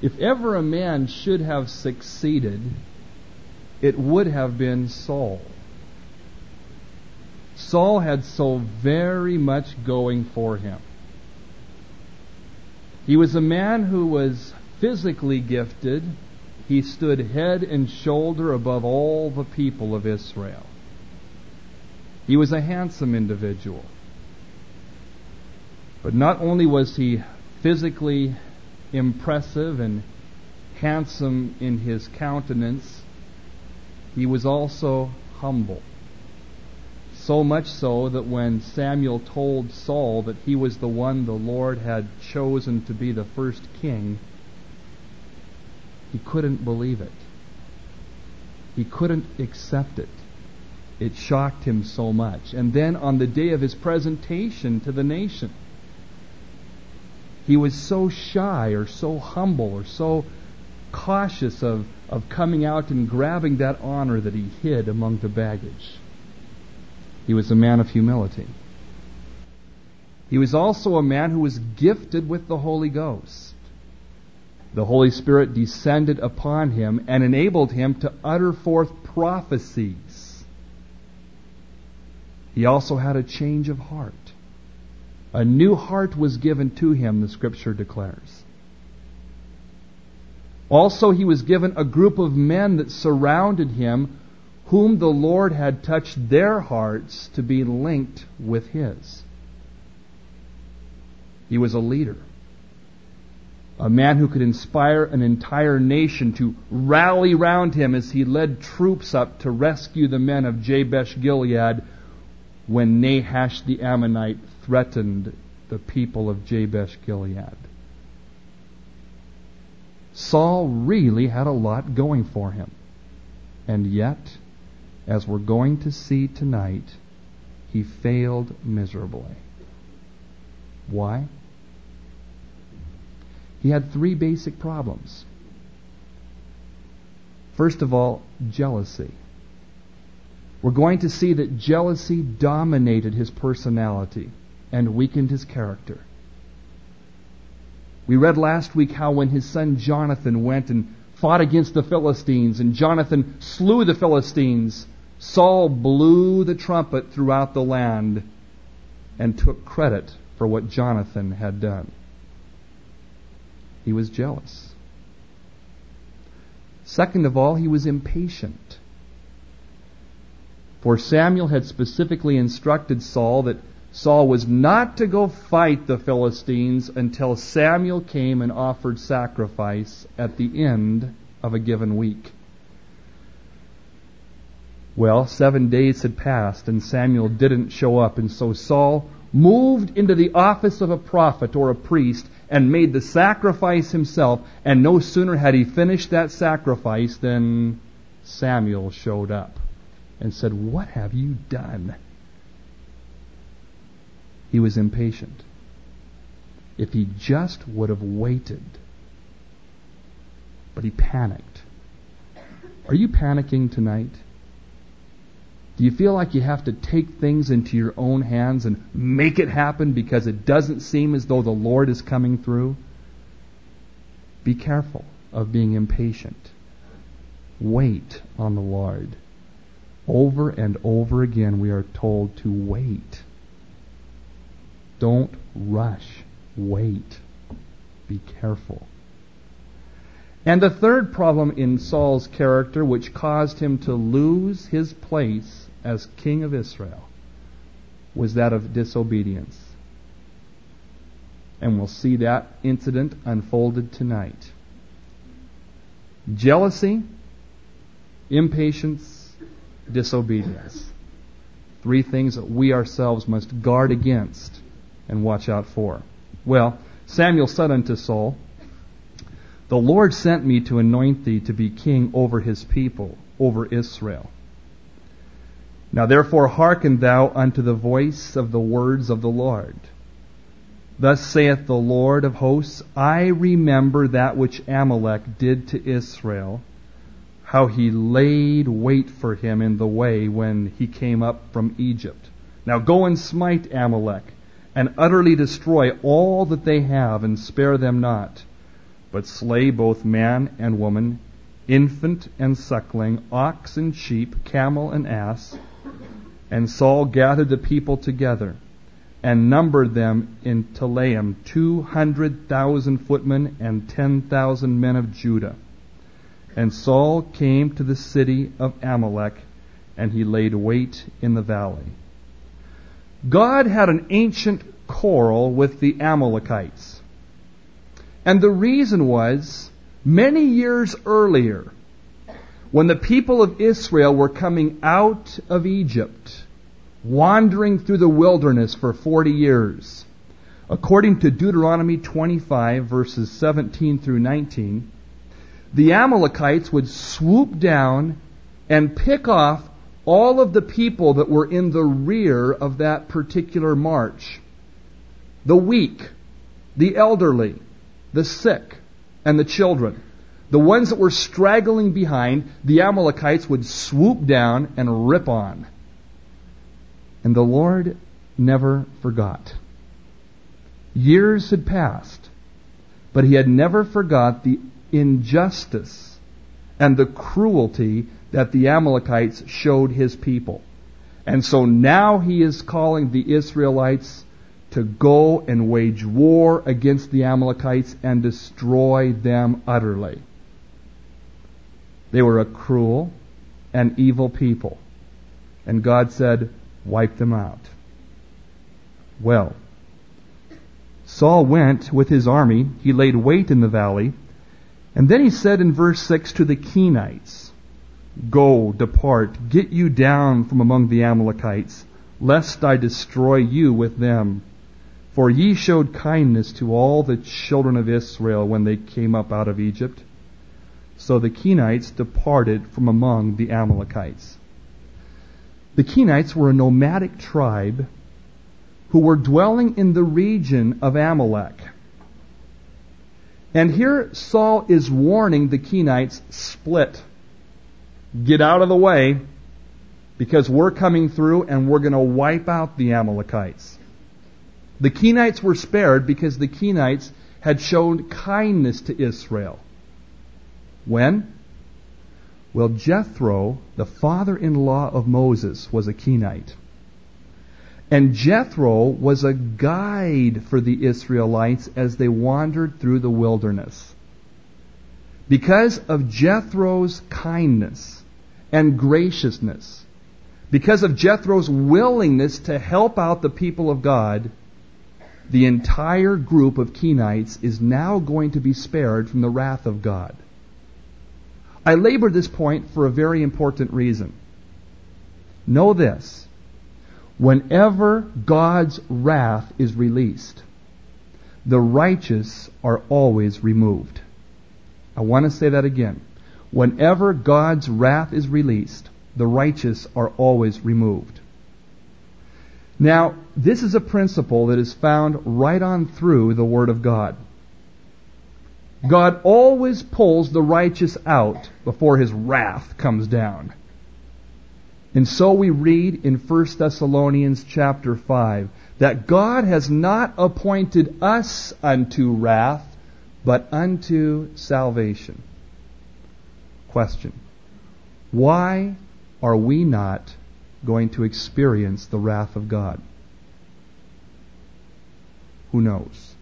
If ever a man should have succeeded, it would have been Saul. Saul had so very much going for him. He was a man who was physically gifted. He stood head and shoulder above all the people of Israel. He was a handsome individual. But not only was he physically impressive and handsome in his countenance, he was also humble. So much so that when Samuel told Saul that he was the one the Lord had chosen to be the first king, he couldn't believe it. He couldn't accept it. It shocked him so much. And then on the day of his presentation to the nation, he was so shy or so humble or so cautious of coming out and grabbing that honor that he hid among the baggage. He was a man of humility. He was also a man who was gifted with the Holy Ghost. The Holy Spirit descended upon him and enabled him to utter forth prophecies. He also had a change of heart. A new heart was given to him, the Scripture declares. Also, he was given a group of men that surrounded him, whom the Lord had touched their hearts to be linked with his. He was a leader. A man who could inspire an entire nation to rally round him as he led troops up to rescue the men of Jabesh Gilead when Nahash the Ammonite threatened the people of Jabesh Gilead. Saul really had a lot going for him. And yet, as we're going to see tonight, he failed miserably. Why? He had three basic problems. First of all, jealousy. We're going to see that jealousy dominated his personality and weakened his character. We read last week how when his son Jonathan went and fought against the Philistines and Jonathan slew the Philistines, Saul blew the trumpet throughout the land and took credit for what Jonathan had done. He was jealous. Second of all, he was impatient. For Samuel had specifically instructed Saul that Saul was not to go fight the Philistines until Samuel came and offered sacrifice at the end of a given week. Well, 7 days had passed and Samuel didn't show up, and so Saul moved into the office of a prophet or a priest and made the sacrifice himself, and no sooner had he finished that sacrifice than Samuel showed up and said, "What have you done?" He was impatient. If he just would have waited. But he panicked. Are you panicking tonight? Do you feel like you have to take things into your own hands and make it happen because it doesn't seem as though the Lord is coming through? Be careful of being impatient. Wait on the Lord. Over and over again we are told to wait. Don't rush. Wait. Be careful. And the third problem in Saul's character, which caused him to lose his place as king of Israel, was that of disobedience. And we'll see that incident unfolded tonight. Jealousy, impatience, disobedience. Three things that we ourselves must guard against and watch out for. Well, Samuel said unto Saul, "The Lord sent me to anoint thee to be king over his people, over Israel. Now therefore hearken thou unto the voice of the words of the Lord. Thus saith the Lord of hosts, I remember that which Amalek did to Israel, how he laid wait for him in the way when he came up from Egypt. Now go and smite Amalek, and utterly destroy all that they have, and spare them not. but slay both man and woman, infant and suckling, ox and sheep, camel and ass. And Saul gathered the people together, and numbered them in Telaim 200,000 footmen and 10,000 men of Judah. And Saul came to the city of Amalek, and he laid wait in the valley. God had an ancient quarrel with the Amalekites. And the reason was, many years earlier, when the people of Israel were coming out of Egypt, wandering through the wilderness for 40 years, according to Deuteronomy 25, verses 17 through 19, the Amalekites would swoop down and pick off all of the people that were in the rear of that particular march. The weak, the elderly, the sick, and the children. The ones that were straggling behind, the Amalekites would swoop down and rip on. And the Lord never forgot. Years had passed, but He had never forgot the injustice and the cruelty that the Amalekites showed His people. And so now He is calling the Israelites to go and wage war against the Amalekites and destroy them utterly. They were a cruel and evil people. And God said, wipe them out. Well, Saul went with his army. He laid wait in the valley. And then he said in verse 6 to the Kenites, go, depart, get you down from among the Amalekites, lest I destroy you with them. For ye showed kindness to all the children of Israel when they came up out of Egypt. So the Kenites departed from among the Amalekites. The Kenites were a nomadic tribe who were dwelling in the region of Amalek. And here Saul is warning the Kenites, split. Get out of the way, because we're coming through and we're going to wipe out the Amalekites. The Kenites were spared because the Kenites had shown kindness to Israel. When? Well, Jethro, the father-in-law of Moses, was a Kenite. And Jethro was a guide for the Israelites as they wandered through the wilderness. Because of Jethro's kindness and graciousness, because of Jethro's willingness to help out the people of God, the entire group of Kenites is now going to be spared from the wrath of God. I labor this point for a very important reason. Know this. Whenever God's wrath is released, the righteous are always removed. I want to say that again. Whenever God's wrath is released, the righteous are always removed. Now, this is a principle that is found right on through the Word of God. God always pulls the righteous out before His wrath comes down. And so we read in 1 Thessalonians chapter 5 that God has not appointed us unto wrath, but unto salvation. Question. Why are we not going to experience the wrath of God? Who knows?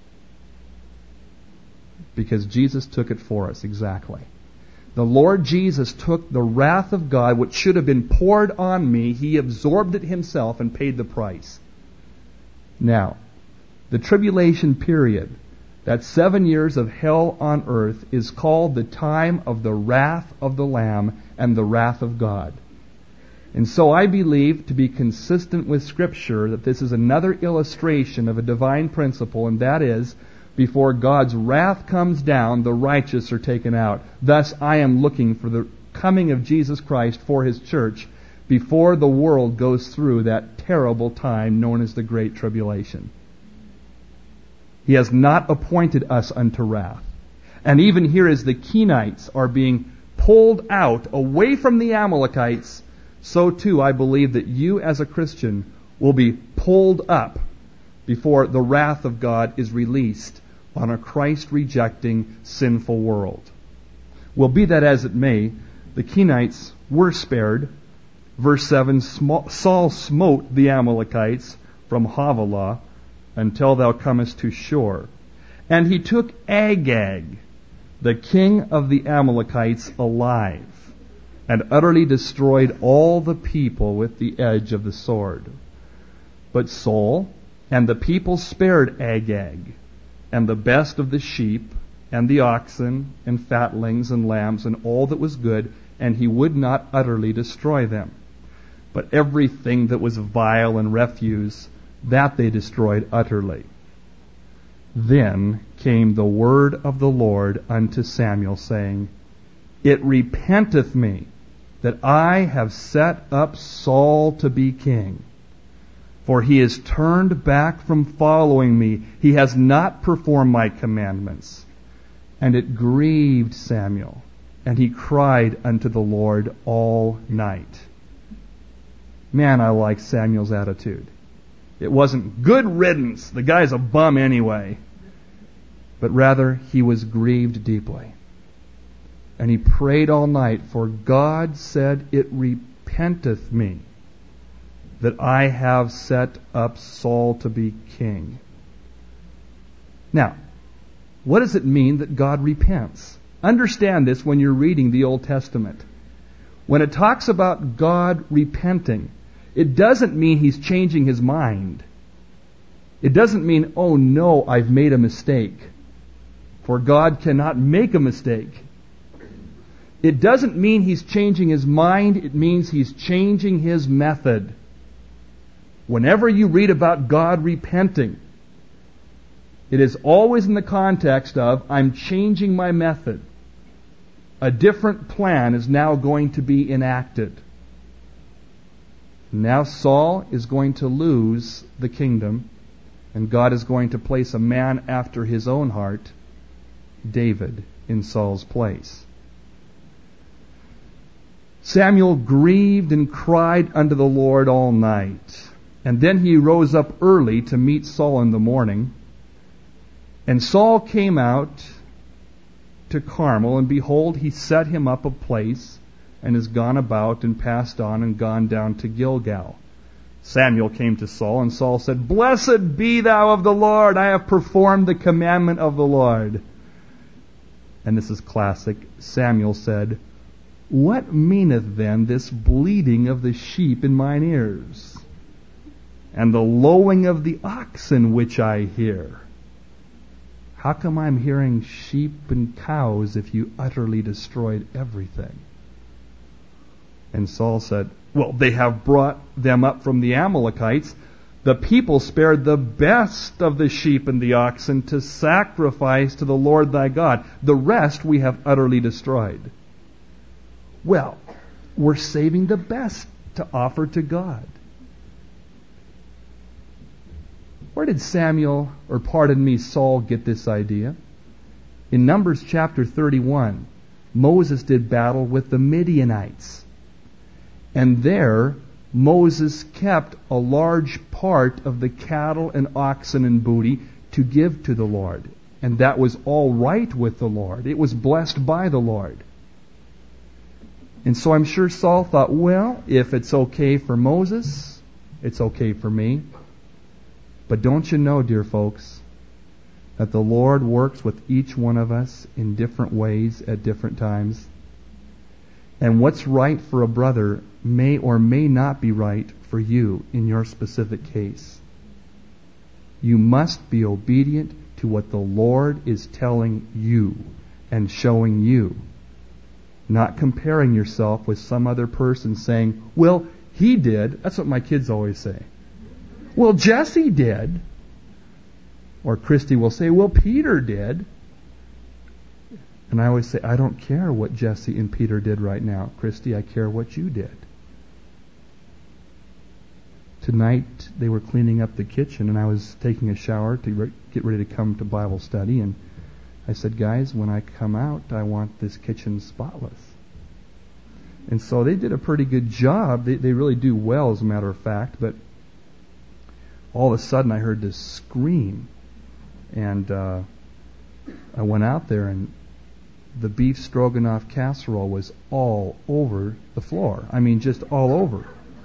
Because Jesus took it for us, exactly. The Lord Jesus took the wrath of God, which should have been poured on me. He absorbed it Himself and paid the price. Now, the tribulation period, that 7 years of hell on earth, is called the time of the wrath of the Lamb and the wrath of God. And so I believe, to be consistent with Scripture, that this is another illustration of a divine principle, and that is, before God's wrath comes down, the righteous are taken out. Thus, I am looking for the coming of Jesus Christ for His church before the world goes through that terrible time known as the Great Tribulation. He has not appointed us unto wrath. And even here as the Kenites are being pulled out away from the Amalekites, so too I believe that you as a Christian will be pulled up before the wrath of God is released on a Christ-rejecting, sinful world. Well, be that as it may, the Kenites were spared. Verse 7, Saul smote the Amalekites from Havilah until thou comest to Shur. And he took Agag, the king of the Amalekites, alive, and utterly destroyed all the people with the edge of the sword. But Saul and the people spared Agag, and the best of the sheep, and the oxen, and fatlings, and lambs, and all that was good, and he would not utterly destroy them. But everything that was vile and refuse, that they destroyed utterly. Then came the word of the Lord unto Samuel, saying, It repenteth me that I have set up Saul to be king. For he is turned back from following me. He has not performed my commandments. And it grieved Samuel, and he cried unto the Lord all night. Man, I like Samuel's attitude. It wasn't good riddance, the guy's a bum anyway. But rather, he was grieved deeply. And he prayed all night, for God said, It repenteth me that I have set up Saul to be king. Now, what does it mean that God repents? Understand this when you're reading the Old Testament. When it talks about God repenting, it doesn't mean He's changing His mind. It doesn't mean, oh no, I've made a mistake. For God cannot make a mistake. It doesn't mean He's changing His mind. It means He's changing His method. Whenever you read about God repenting, it is always in the context of, I'm changing my method. A different plan is now going to be enacted. Now Saul is going to lose the kingdom, and God is going to place a man after His own heart, David, in Saul's place. Samuel grieved and cried unto the Lord all night. And then he rose up early to meet Saul in the morning. And Saul came out to Carmel, and behold, he set him up a place, and is gone about, and passed on, and gone down to Gilgal. Samuel came to Saul, and Saul said, Blessed be thou of the Lord, I have performed the commandment of the Lord. And this is classic. Samuel said, What meaneth then this bleating of the sheep in mine ears, and the lowing of the oxen which I hear? How come I'm hearing sheep and cows if you utterly destroyed everything? And Saul said, Well, they have brought them up from the Amalekites. The people spared the best of the sheep and the oxen to sacrifice to the Lord thy God. The rest we have utterly destroyed. Well, we're saving the best to offer to God. Where did Saul get this idea? In Numbers chapter 31, Moses did battle with the Midianites. And there, Moses kept a large part of the cattle and oxen and booty to give to the Lord. And that was all right with the Lord. It was blessed by the Lord. And so I'm sure Saul thought, well, if it's okay for Moses, it's okay for me. But don't you know, dear folks, that the Lord works with each one of us in different ways at different times? And what's right for a brother may or may not be right for you in your specific case. You must be obedient to what the Lord is telling you and showing you. Not comparing yourself with some other person saying, well, he did. That's what my kids always say. Well, Jesse did. Or Christy will say, well, Peter did. And I always say, I don't care what Jesse and Peter did right now. Christy, I care what you did. Tonight, they were cleaning up the kitchen, and I was taking a shower to get ready to come to Bible study. And I said, guys, when I come out, I want this kitchen spotless. And so they did a pretty good job. They really do well, as a matter of fact. But all of a sudden, I heard this scream. And I went out there and the beef stroganoff casserole was all over the floor. I mean, just all over.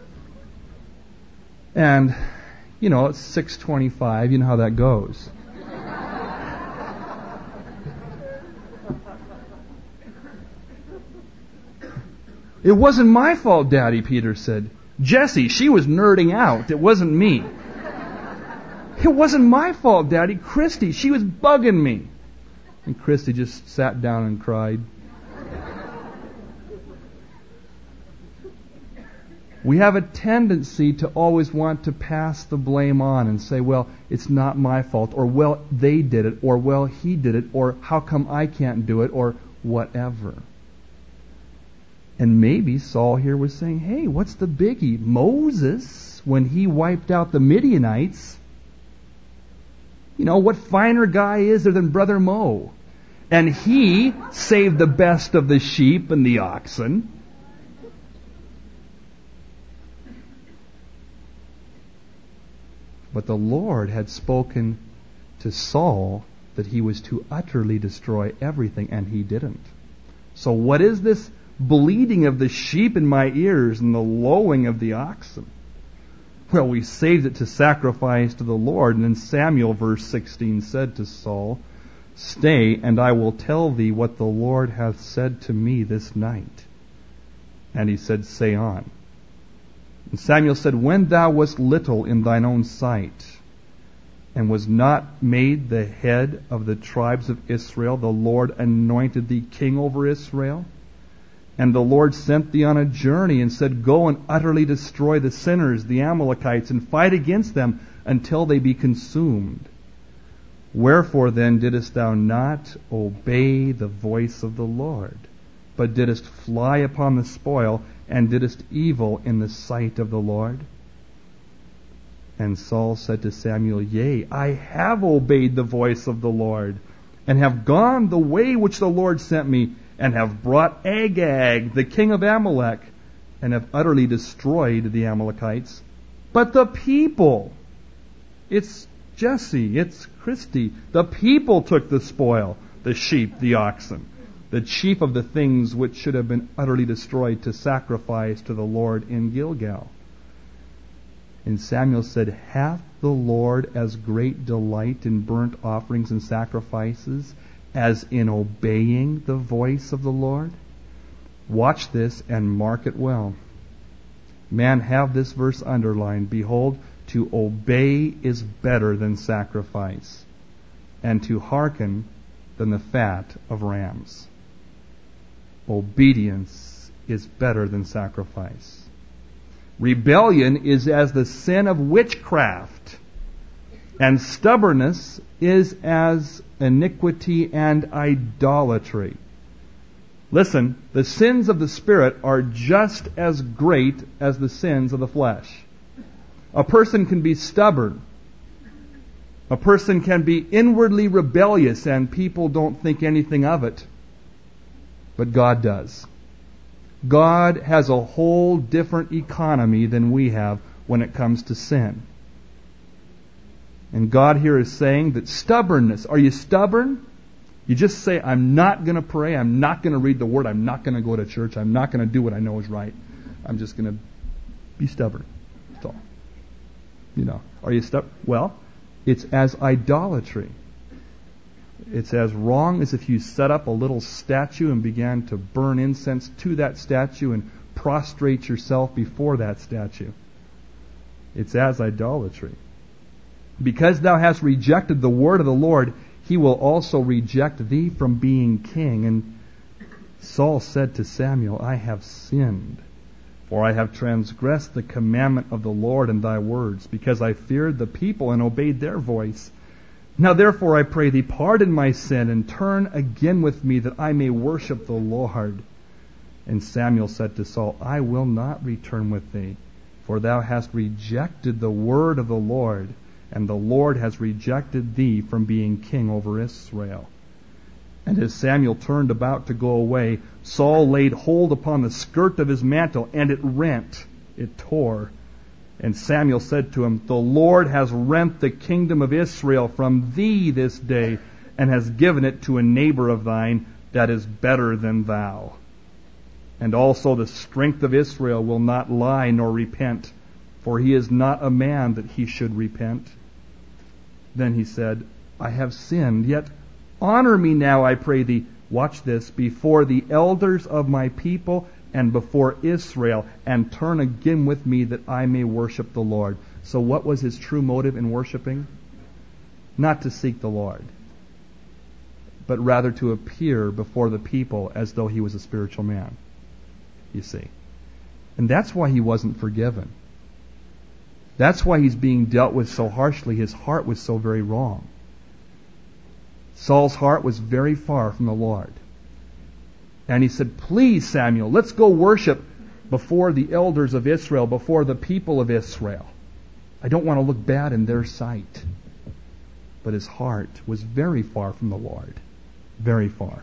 And, it's 6:25. You know how that goes. It wasn't my fault, Daddy, Peter said. Jessie, she was nerding out. It wasn't me. It wasn't my fault, Daddy. Christy, she was bugging me. And Christy just sat down and cried. We have a tendency to always want to pass the blame on and say, well, it's not my fault, or well, they did it, or well, he did it, or how come I can't do it, or whatever. And maybe Saul here was saying, hey, what's the biggie? Moses, when he wiped out the Midianites, what finer guy is there than Brother Mo? And he saved the best of the sheep and the oxen. But the Lord had spoken to Saul that he was to utterly destroy everything, and he didn't. So what is this bleating of the sheep in my ears and the lowing of the oxen? Well, we saved it to sacrifice to the Lord. And then Samuel, verse 16, said to Saul, stay, and I will tell thee what the Lord hath said to me this night. And he said, say on. And Samuel said, when thou wast little in thine own sight, and was not made the head of the tribes of Israel, the Lord anointed thee king over Israel. And the Lord sent thee on a journey and said, go and utterly destroy the sinners, the Amalekites, and fight against them until they be consumed. Wherefore then didst thou not obey the voice of the Lord, but didst fly upon the spoil, and didst evil in the sight of the Lord? And Saul said to Samuel, yea, I have obeyed the voice of the Lord, and have gone the way which the Lord sent me, and have brought Agag, the king of Amalek, and have utterly destroyed the Amalekites. But the people, it's Jesse, it's Christy, the people took the spoil, the sheep, the oxen, the chief of the things which should have been utterly destroyed, to sacrifice to the Lord in Gilgal. And Samuel said, hath the Lord as great delight in burnt offerings and sacrifices as in obeying the voice of the Lord? Watch this and mark it well. Man, have this verse underlined. Behold, to obey is better than sacrifice, and to hearken than the fat of rams. Obedience is better than sacrifice. Rebellion is as the sin of witchcraft, and stubbornness is as iniquity and idolatry. Listen, the sins of the Spirit are just as great as the sins of the flesh. A person can be stubborn. A person can be inwardly rebellious, and people don't think anything of it. But God does. God has a whole different economy than we have when it comes to sin. And God here is saying that stubbornness, are you stubborn? You just say, I'm not going to pray, I'm not going to read the Word, I'm not going to go to church, I'm not going to do what I know is right. I'm just going to be stubborn. That's all. Are you stubborn? Well, it's as idolatry. It's as wrong as if you set up a little statue and began to burn incense to that statue and prostrate yourself before that statue. It's as idolatry. Because thou hast rejected the word of the Lord, he will also reject thee from being king. And Saul said to Samuel, I have sinned, for I have transgressed the commandment of the Lord and thy words, because I feared the people and obeyed their voice. Now therefore I pray thee, pardon my sin, and turn again with me, that I may worship the Lord. And Samuel said to Saul, I will not return with thee, for thou hast rejected the word of the Lord, and the Lord has rejected thee from being king over Israel. And as Samuel turned about to go away, Saul laid hold upon the skirt of his mantle, and it rent, it tore. And Samuel said to him, the Lord has rent the kingdom of Israel from thee this day, and hast given it to a neighbor of thine that is better than thou. And also the strength of Israel will not lie nor repent, for he is not a man that he should repent. Then he said, I have sinned, yet honor me now, I pray thee, watch this, before the elders of my people and before Israel, and turn again with me that I may worship the Lord. So what was his true motive in worshiping? Not to seek the Lord, but rather to appear before the people as though he was a spiritual man. You see. And that's why he wasn't forgiven. That's why he's being dealt with so harshly. His heart was so very wrong. Saul's heart was very far from the Lord. And he said, please, Samuel, let's go worship before the elders of Israel, before the people of Israel. I don't want to look bad in their sight. But his heart was very far from the Lord. Very far.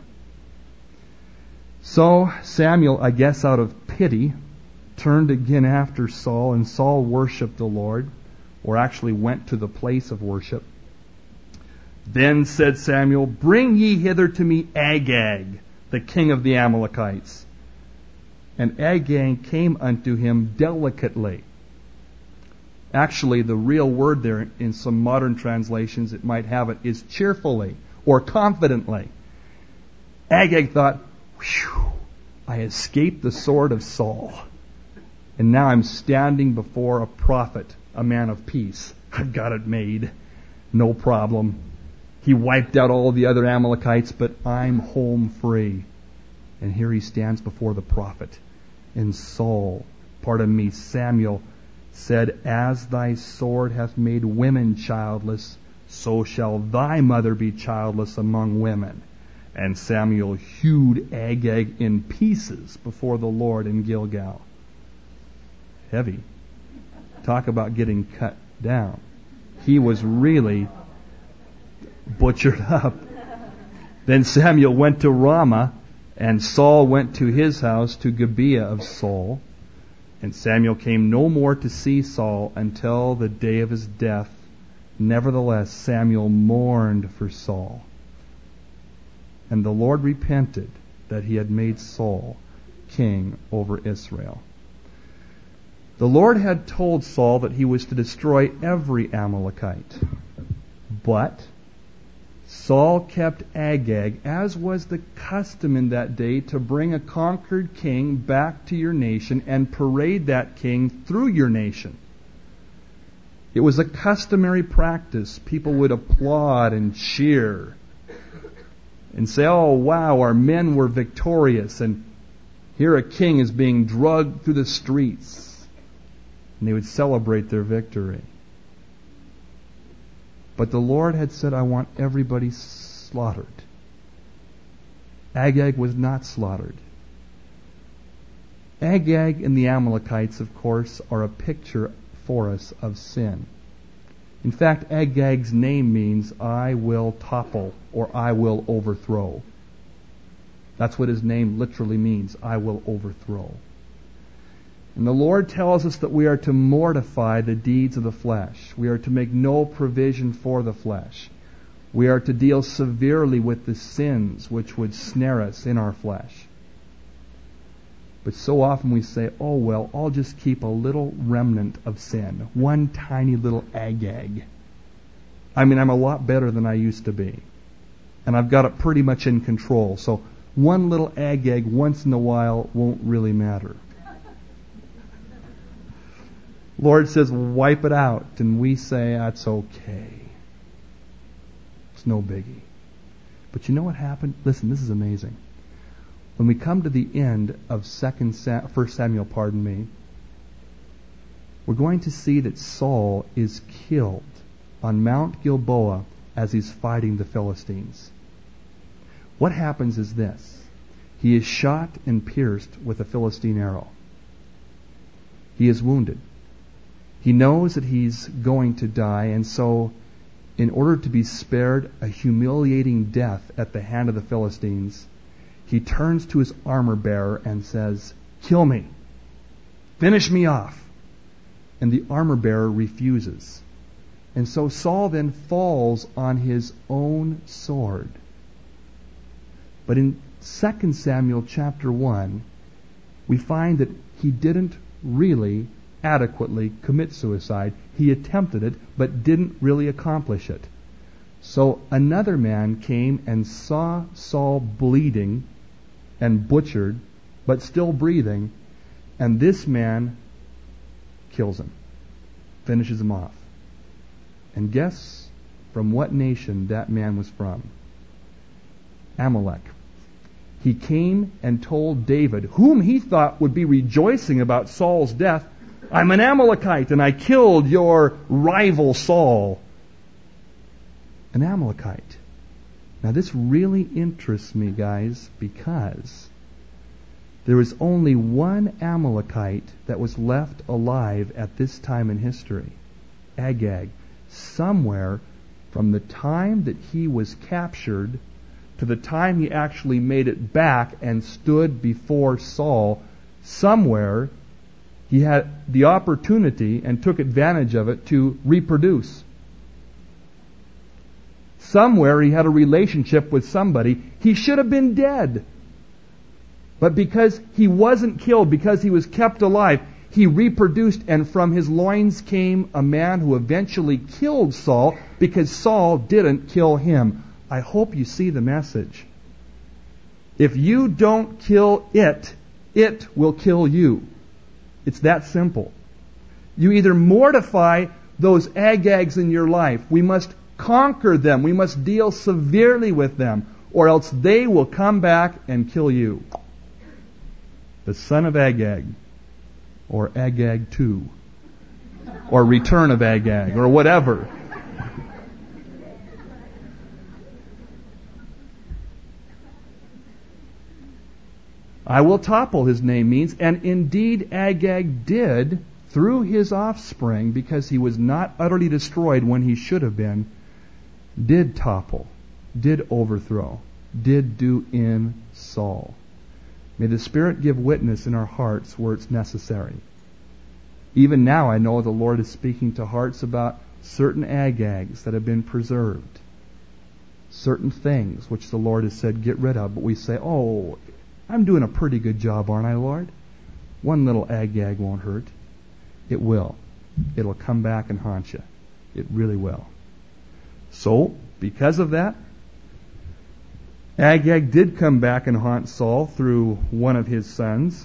So Samuel, I guess out of pity, turned again after Saul, and Saul worshipped the Lord, or actually went to the place of worship. Then said Samuel, bring ye hither to me Agag, the king of the Amalekites. And Agag came unto him delicately. Actually, the real word there in some modern translations, it might have it, is cheerfully or confidently. Agag thought, whew, I escaped the sword of Saul. And now I'm standing before a prophet, a man of peace. I've got it made. No problem. He wiped out all the other Amalekites, but I'm home free. And here he stands before the prophet. And Samuel said, as thy sword hath made women childless, so shall thy mother be childless among women. And Samuel hewed Agag in pieces before the Lord in Gilgal. Heavy. Talk about getting cut down. He was really butchered up. Then Samuel went to Ramah, and Saul went to his house to Gibeah of Saul. And Samuel came no more to see Saul until the day of his death. Nevertheless, Samuel mourned for Saul. And the Lord repented that he had made Saul king over Israel. The Lord had told Saul that he was to destroy every Amalekite. But Saul kept Agag, as was the custom in that day, to bring a conquered king back to your nation and parade that king through your nation. It was a customary practice. People would applaud and cheer and say, oh wow, our men were victorious, and here a king is being dragged through the streets. And they would celebrate their victory. But the Lord had said, I want everybody slaughtered. Agag was not slaughtered. Agag and the Amalekites, of course, are a picture for us of sin. In fact, Agag's name means I will topple or I will overthrow. That's what his name literally means, I will overthrow. And the Lord tells us that we are to mortify the deeds of the flesh. We are to make no provision for the flesh. We are to deal severely with the sins which would snare us in our flesh. But so often we say, oh well, I'll just keep a little remnant of sin. One tiny little Agag. I mean, I'm a lot better than I used to be. And I've got it pretty much in control. So one little Agag once in a while won't really matter. Lord says, wipe it out. And we say, that's okay. It's no biggie. But you know what happened? Listen, this is amazing. When we come to the end of 1 Samuel, we're going to see that Saul is killed on Mount Gilboa as he's fighting the Philistines. What happens is this. He is shot and pierced with a Philistine arrow. He is wounded. He knows that he's going to die, and so in order to be spared a humiliating death at the hand of the Philistines, he turns to his armor bearer and says, kill me. Finish me off. And the armor bearer refuses. And so Saul then falls on his own sword. But in 2 Samuel chapter 1, we find that he didn't really adequately commit suicide. He attempted it, but didn't really accomplish it. So another man came and saw Saul bleeding and butchered, but still breathing, and this man kills him, finishes him off. And guess from what nation that man was from? Amalek. He came and told David, whom he thought would be rejoicing about Saul's death, I'm an Amalekite and I killed your rival Saul. An Amalekite. Now this really interests me, guys, because there was only one Amalekite that was left alive at this time in history. Agag. Somewhere from the time that he was captured to the time he actually made it back and stood before Saul, somewhere he had the opportunity and took advantage of it to reproduce. Somewhere he had a relationship with somebody. He should have been dead. But because he wasn't killed, because he was kept alive, he reproduced, and from his loins came a man who eventually killed Saul because Saul didn't kill him. I hope you see the message. If you don't kill it, it will kill you. It's that simple. You either mortify those Agags in your life. We must conquer them. We must deal severely with them, or else they will come back and kill you. The son of Agag, or Agag 2, or Return of Agag, or whatever. I will topple, his name means, and indeed Agag did through his offspring, because he was not utterly destroyed when he should have been, did topple, did overthrow, did do in Saul. May the Spirit give witness in our hearts where it's necessary. Even now I know the Lord is speaking to hearts about certain Agags that have been preserved. Certain things which the Lord has said get rid of, but we say, oh, I'm doing a pretty good job, aren't I, Lord? One little Agag won't hurt. It will. It'll come back and haunt you. It really will. So, because of that, Agag did come back and haunt Saul through one of his sons.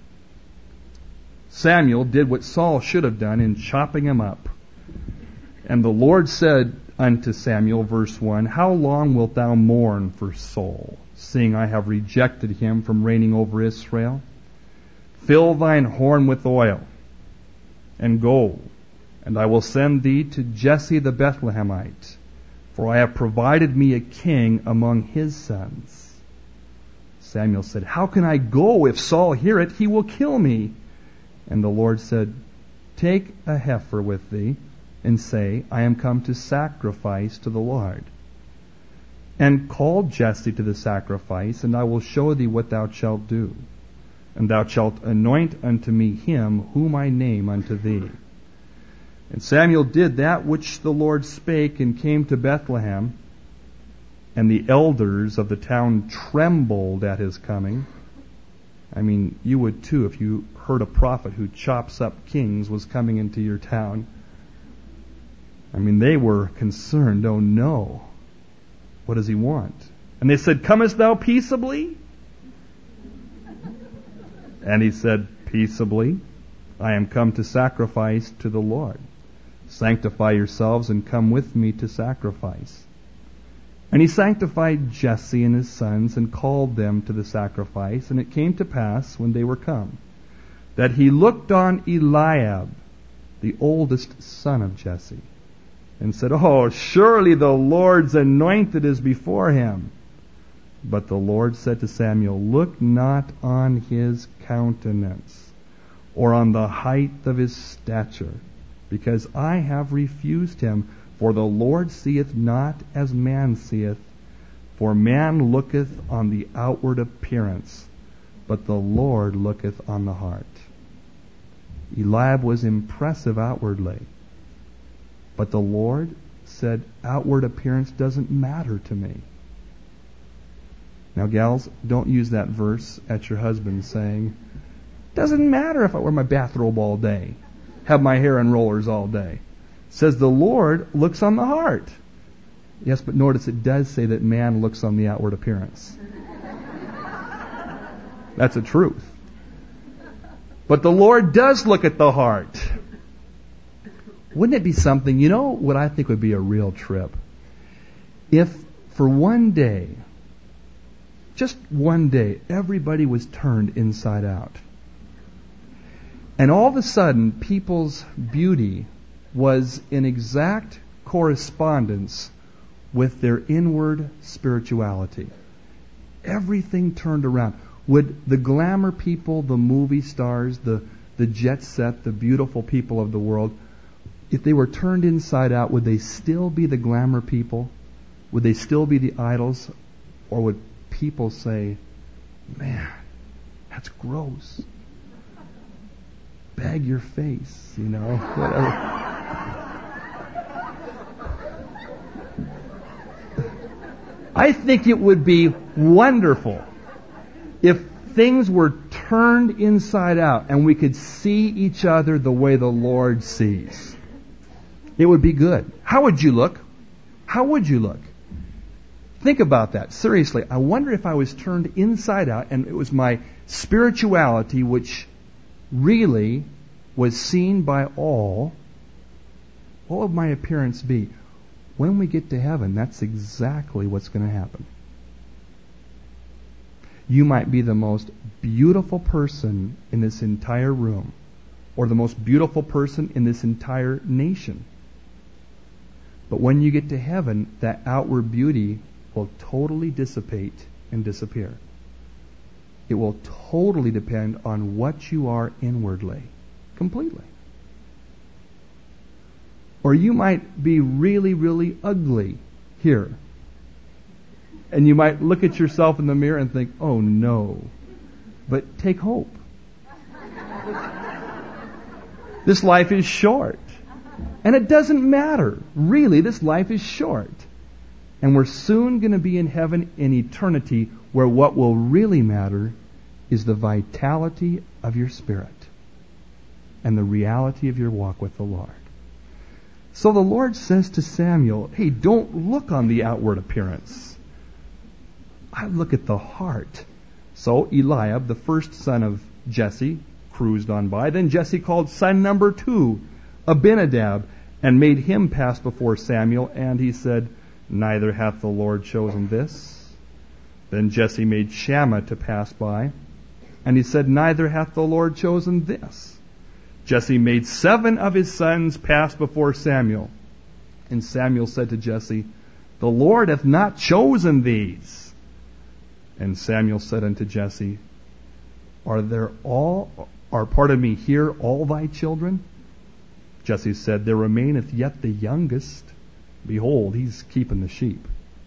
Samuel did what Saul should have done in chopping him up. And the Lord said unto Samuel, verse 1, How long wilt thou mourn for Saul, seeing I have rejected him from reigning over Israel? Fill thine horn with oil, and go, and I will send thee to Jesse the Bethlehemite, for I have provided me a king among his sons. Samuel said, How can I go? If Saul hear it, he will kill me. And the Lord said, Take a heifer with thee, and say, I am come to sacrifice to the Lord. And call Jesse to the sacrifice, and I will show thee what thou shalt do. And thou shalt anoint unto me him whom I name unto thee. And Samuel did that which the Lord spake, and came to Bethlehem. And the elders of the town trembled at his coming. I mean, you would too if you heard a prophet who chops up kings was coming into your town. I mean, they were concerned. Oh no. What does he want? And they said, Comest thou peaceably? And he said, Peaceably. I am come to sacrifice to the Lord. Sanctify yourselves and come with me to sacrifice. And he sanctified Jesse and his sons and called them to the sacrifice. And it came to pass, when they were come, that he looked on Eliab, the oldest son of Jesse, and said, Oh, surely the Lord's anointed is before him. But the Lord said to Samuel, Look not on his countenance, or on the height of his stature, because I have refused him. For the Lord seeth not as man seeth, for man looketh on the outward appearance, but the Lord looketh on the heart. Eliab was impressive outwardly, But the Lord said, outward appearance doesn't matter to me. Now, gals, don't use that verse at your husband saying, doesn't matter if I wear my bathrobe all day, have my hair in rollers all day. It says the Lord looks on the heart. Yes, but notice it does say that man looks on the outward appearance. That's a truth. But the Lord does look at the heart. Wouldn't it be something, you know what I think would be a real trip? If for one day, just one day, everybody was turned inside out. And all of a sudden, people's beauty was in exact correspondence with their inward spirituality. Everything turned around. Would the glamour people, the movie stars, the jet set, the beautiful people of the world, if they were turned inside out, would they still be the glamour people? Would they still be the idols? Or would people say, man, that's gross. Bag your face, whatever. I think it would be wonderful if things were turned inside out and we could see each other the way the Lord sees. It would be good. How would you look? How would you look? Think about that. Seriously, I wonder if I was turned inside out and it was my spirituality which really was seen by all, what would my appearance be? When we get to heaven, that's exactly what's going to happen. You might be the most beautiful person in this entire room, or the most beautiful person in this entire nation. But when you get to heaven, that outward beauty will totally dissipate and disappear. It will totally depend on what you are inwardly. Completely. Or you might be really, really ugly here. And you might look at yourself in the mirror and think, oh no. But take hope. This life is short. And it doesn't matter. Really, this life is short. And we're soon going to be in heaven in eternity where what will really matter is the vitality of your spirit and the reality of your walk with the Lord. So the Lord says to Samuel, hey, don't look on the outward appearance. I look at the heart. So Eliab, the first son of Jesse, cruised on by. Then Jesse called son number 2, Abinadab, and made him pass before Samuel. And he said, neither hath the Lord chosen this. Then Jesse made Shammah to pass by. And he said, neither hath the Lord chosen this. Jesse made 7 of his sons pass before Samuel. And Samuel said to Jesse, the Lord hath not chosen these. And Samuel said unto Jesse, are here all thy children? Jesse said, there remaineth yet the youngest. Behold, he's keeping the sheep.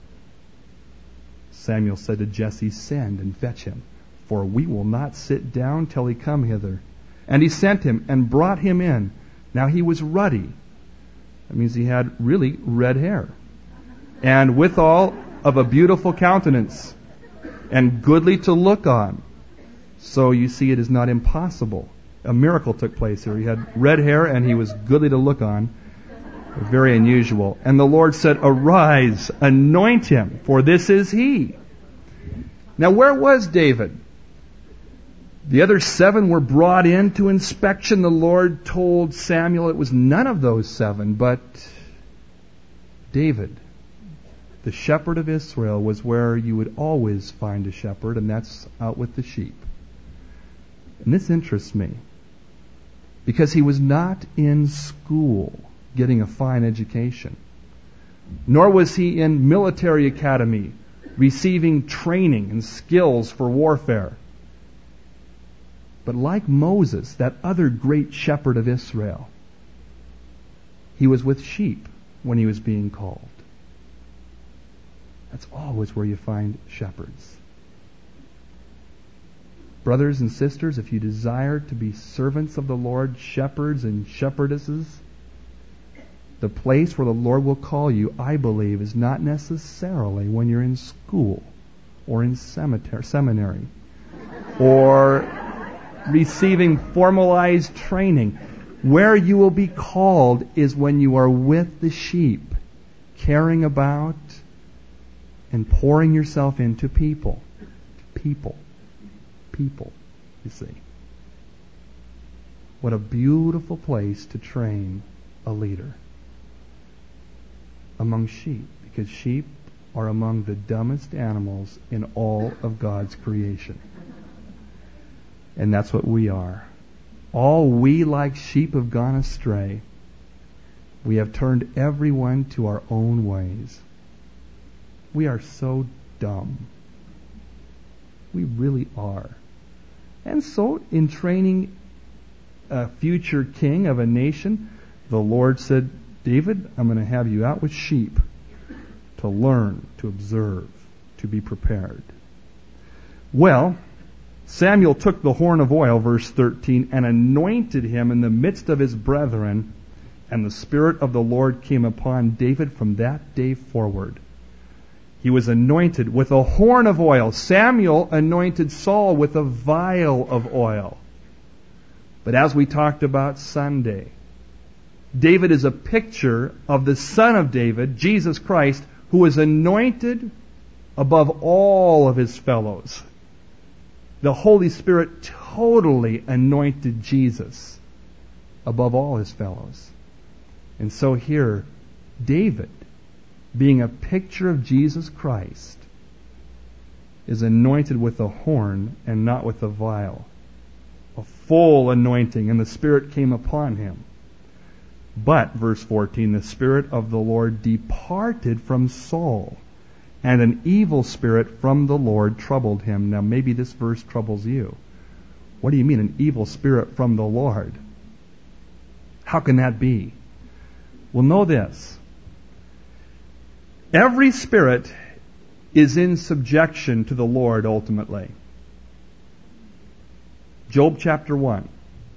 Samuel said to Jesse, send and fetch him, for we will not sit down till he come hither. And he sent him and brought him in. Now he was ruddy. That means he had really red hair. And withal of a beautiful countenance, and goodly to look on. So you see, it is not impossible. A miracle took place here. He had red hair and he was goodly to look on. Very unusual. And the Lord said, arise, anoint him, for this is he. Now where was David? The other 7 were brought into inspection. The Lord told Samuel it was none of those 7, but David, the shepherd of Israel, was where you would always find a shepherd, and that's out with the sheep. And this interests me, because he was not in school getting a fine education, nor was he in military academy receiving training and skills for warfare. But like Moses, that other great shepherd of Israel, he was with sheep when he was being called. That's always where you find shepherds. Brothers and sisters, if you desire to be servants of the Lord, shepherds and shepherdesses, the place where the Lord will call you, I believe, is not necessarily when you're in school or in seminary or receiving formalized training. Where you will be called is when you are with the sheep, caring about and pouring yourself into people. People, you see. What a beautiful place to train a leader. Among sheep, because sheep are among the dumbest animals in all of God's creation. And that's what we are. All we like sheep have gone astray. We have turned everyone to our own ways. We are so dumb. We really are. And so, in training a future king of a nation, the Lord said, David, I'm going to have you out with sheep to learn, to observe, to be prepared. Well, Samuel took the horn of oil, verse 13, and anointed him in the midst of his brethren, and the Spirit of the Lord came upon David from that day forward. He was anointed with a horn of oil. Samuel anointed Saul with a vial of oil. But as we talked about Sunday, David is a picture of the Son of David, Jesus Christ, who was anointed above all of his fellows. The Holy Spirit totally anointed Jesus above all his fellows. And so here, David, being a picture of Jesus Christ, is anointed with a horn and not with a vial. A full anointing, and the Spirit came upon him. But, verse 14, the Spirit of the Lord departed from Saul, and an evil spirit from the Lord troubled him. Now maybe this verse troubles you. What do you mean, an evil spirit from the Lord? How can that be? Well, know this. Every spirit is in subjection to the Lord ultimately. Job chapter 1.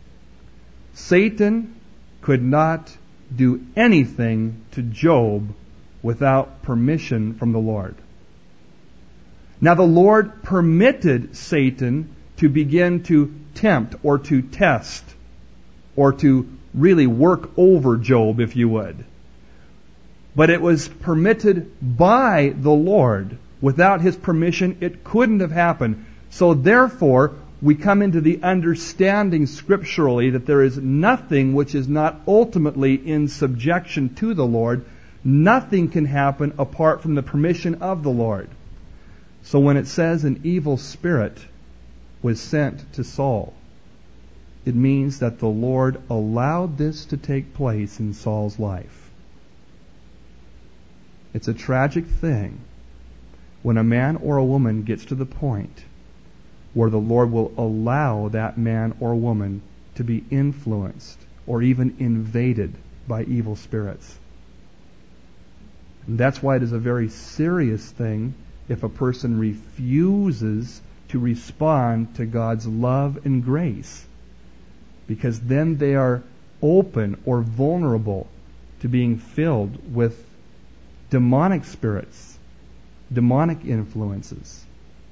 Satan could not do anything to Job without permission from the Lord. Now the Lord permitted Satan to begin to tempt or to test or to really work over Job, if you would. But it was permitted by the Lord. Without his permission, it couldn't have happened. So therefore, we come into the understanding scripturally that there is nothing which is not ultimately in subjection to the Lord. Nothing can happen apart from the permission of the Lord. So when it says an evil spirit was sent to Saul, it means that the Lord allowed this to take place in Saul's life. It's a tragic thing when a man or a woman gets to the point where the Lord will allow that man or woman to be influenced or even invaded by evil spirits. And that's why it is a very serious thing if a person refuses to respond to God's love and grace, because then they are open or vulnerable to being filled with demonic spirits, demonic influences.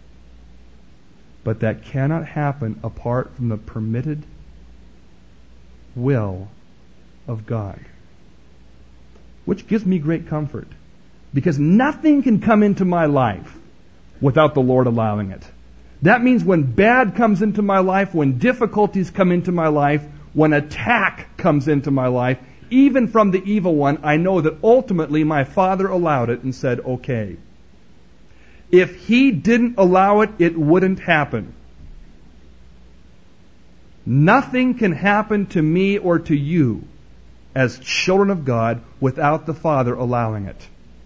But that cannot happen apart from the permitted will of God. Which gives me great comfort, because nothing can come into my life without the Lord allowing it. That means when bad comes into my life, when difficulties come into my life, when attack comes into my life, even from the evil one, I know that ultimately my Father allowed it and said, okay. If He didn't allow it, it wouldn't happen. Nothing can happen to me or to you as children of God without the Father allowing it.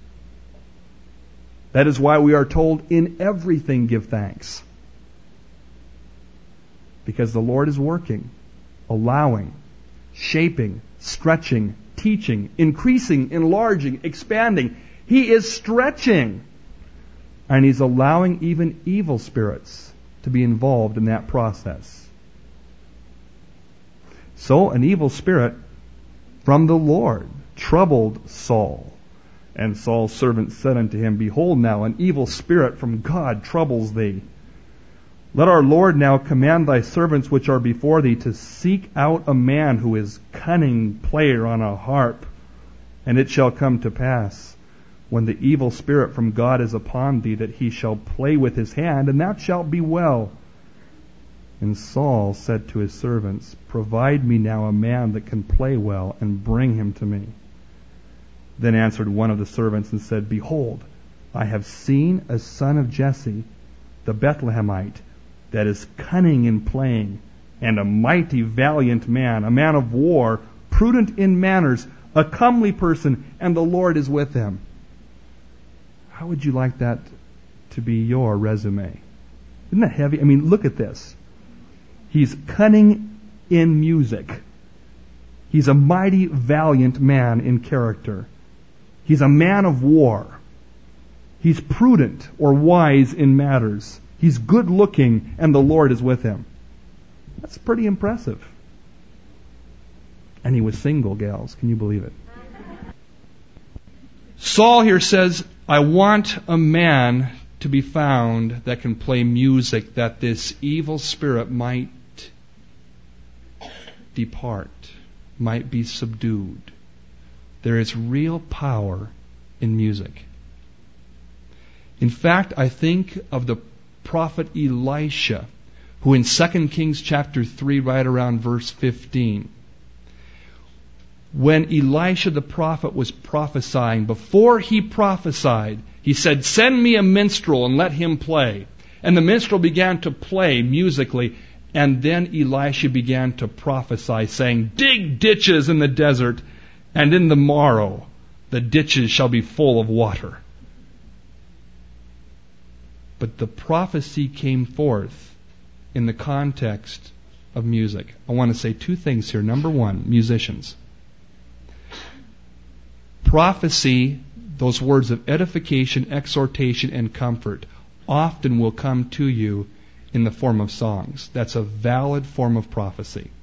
That is why we are told in everything give thanks. Because the Lord is working, allowing, shaping, stretching, teaching, increasing, enlarging, expanding. He is stretching. And He's allowing even evil spirits to be involved in that process. So an evil spirit from the Lord troubled Saul. And Saul's servant said unto him, Behold now, an evil spirit from God troubles thee. Let our Lord now command thy servants which are before thee to seek out a man who is cunning player on a harp. And it shall come to pass, when the evil spirit from God is upon thee, that he shall play with his hand, and that shall be well. And Saul said to his servants, Provide me now a man that can play well, and bring him to me. Then answered one of the servants and said, Behold, I have seen a son of Jesse, the Bethlehemite, that is cunning in playing, and a mighty valiant man, a man of war, prudent in manners, a comely person, and the Lord is with him. How would you like that to be your resume? Isn't that heavy? I mean, look at this. He's cunning in music. He's a mighty valiant man in character. He's a man of war. He's prudent or wise in matters. He's good looking, and the Lord is with him. That's pretty impressive. And he was single, gals. Can you believe it? Saul here says, I want a man to be found that can play music, that this evil spirit might depart, might be subdued. There is real power in music. In fact, I think of the prophet Elisha, who in 2 Kings chapter 3, right around verse 15, when Elisha the prophet was prophesying, before he prophesied, he said, Send me a minstrel and let him play. And the minstrel began to play musically, and then Elisha began to prophesy, saying, Dig ditches in the desert, and in the morrow the ditches shall be full of water. But the prophecy came forth in the context of music. I want to say two things here. Number one, musicians. Prophecy, those words of edification, exhortation, and comfort, often will come to you in the form of songs. That's a valid form of prophecy.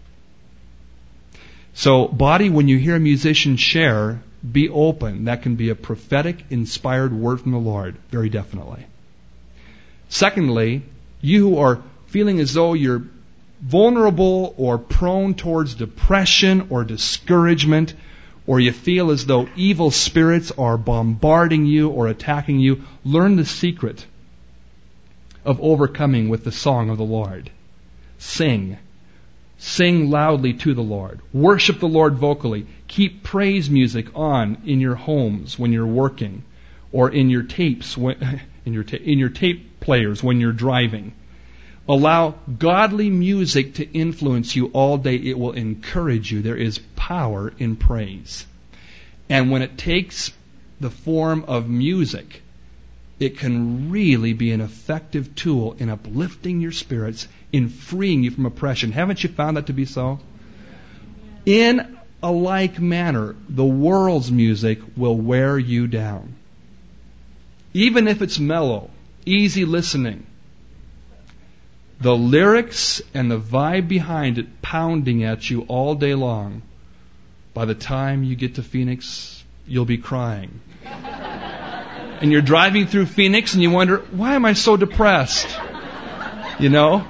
So, body, when you hear a musician share, be open. That can be a prophetic, inspired word from the Lord, very definitely. Secondly, you who are feeling as though you're vulnerable or prone towards depression or discouragement, or you feel as though evil spirits are bombarding you or attacking you, learn the secret of overcoming with the song of the Lord. Sing. Sing loudly to the Lord. Worship the Lord vocally. Keep praise music on in your homes when you're working, or in your tapes, in your tape players when you're driving. Allow godly music to influence you all day. It will encourage you. There is power in praise. And when it takes the form of music, it can really be an effective tool in uplifting your spirits, in freeing you from oppression. Haven't you found that to be so? In a like manner, the world's music will wear you down. Even if it's mellow, easy listening, the lyrics and the vibe behind it pounding at you all day long, by the time you get to Phoenix, you'll be crying. And you're driving through Phoenix and you wonder, why am I so depressed? You know?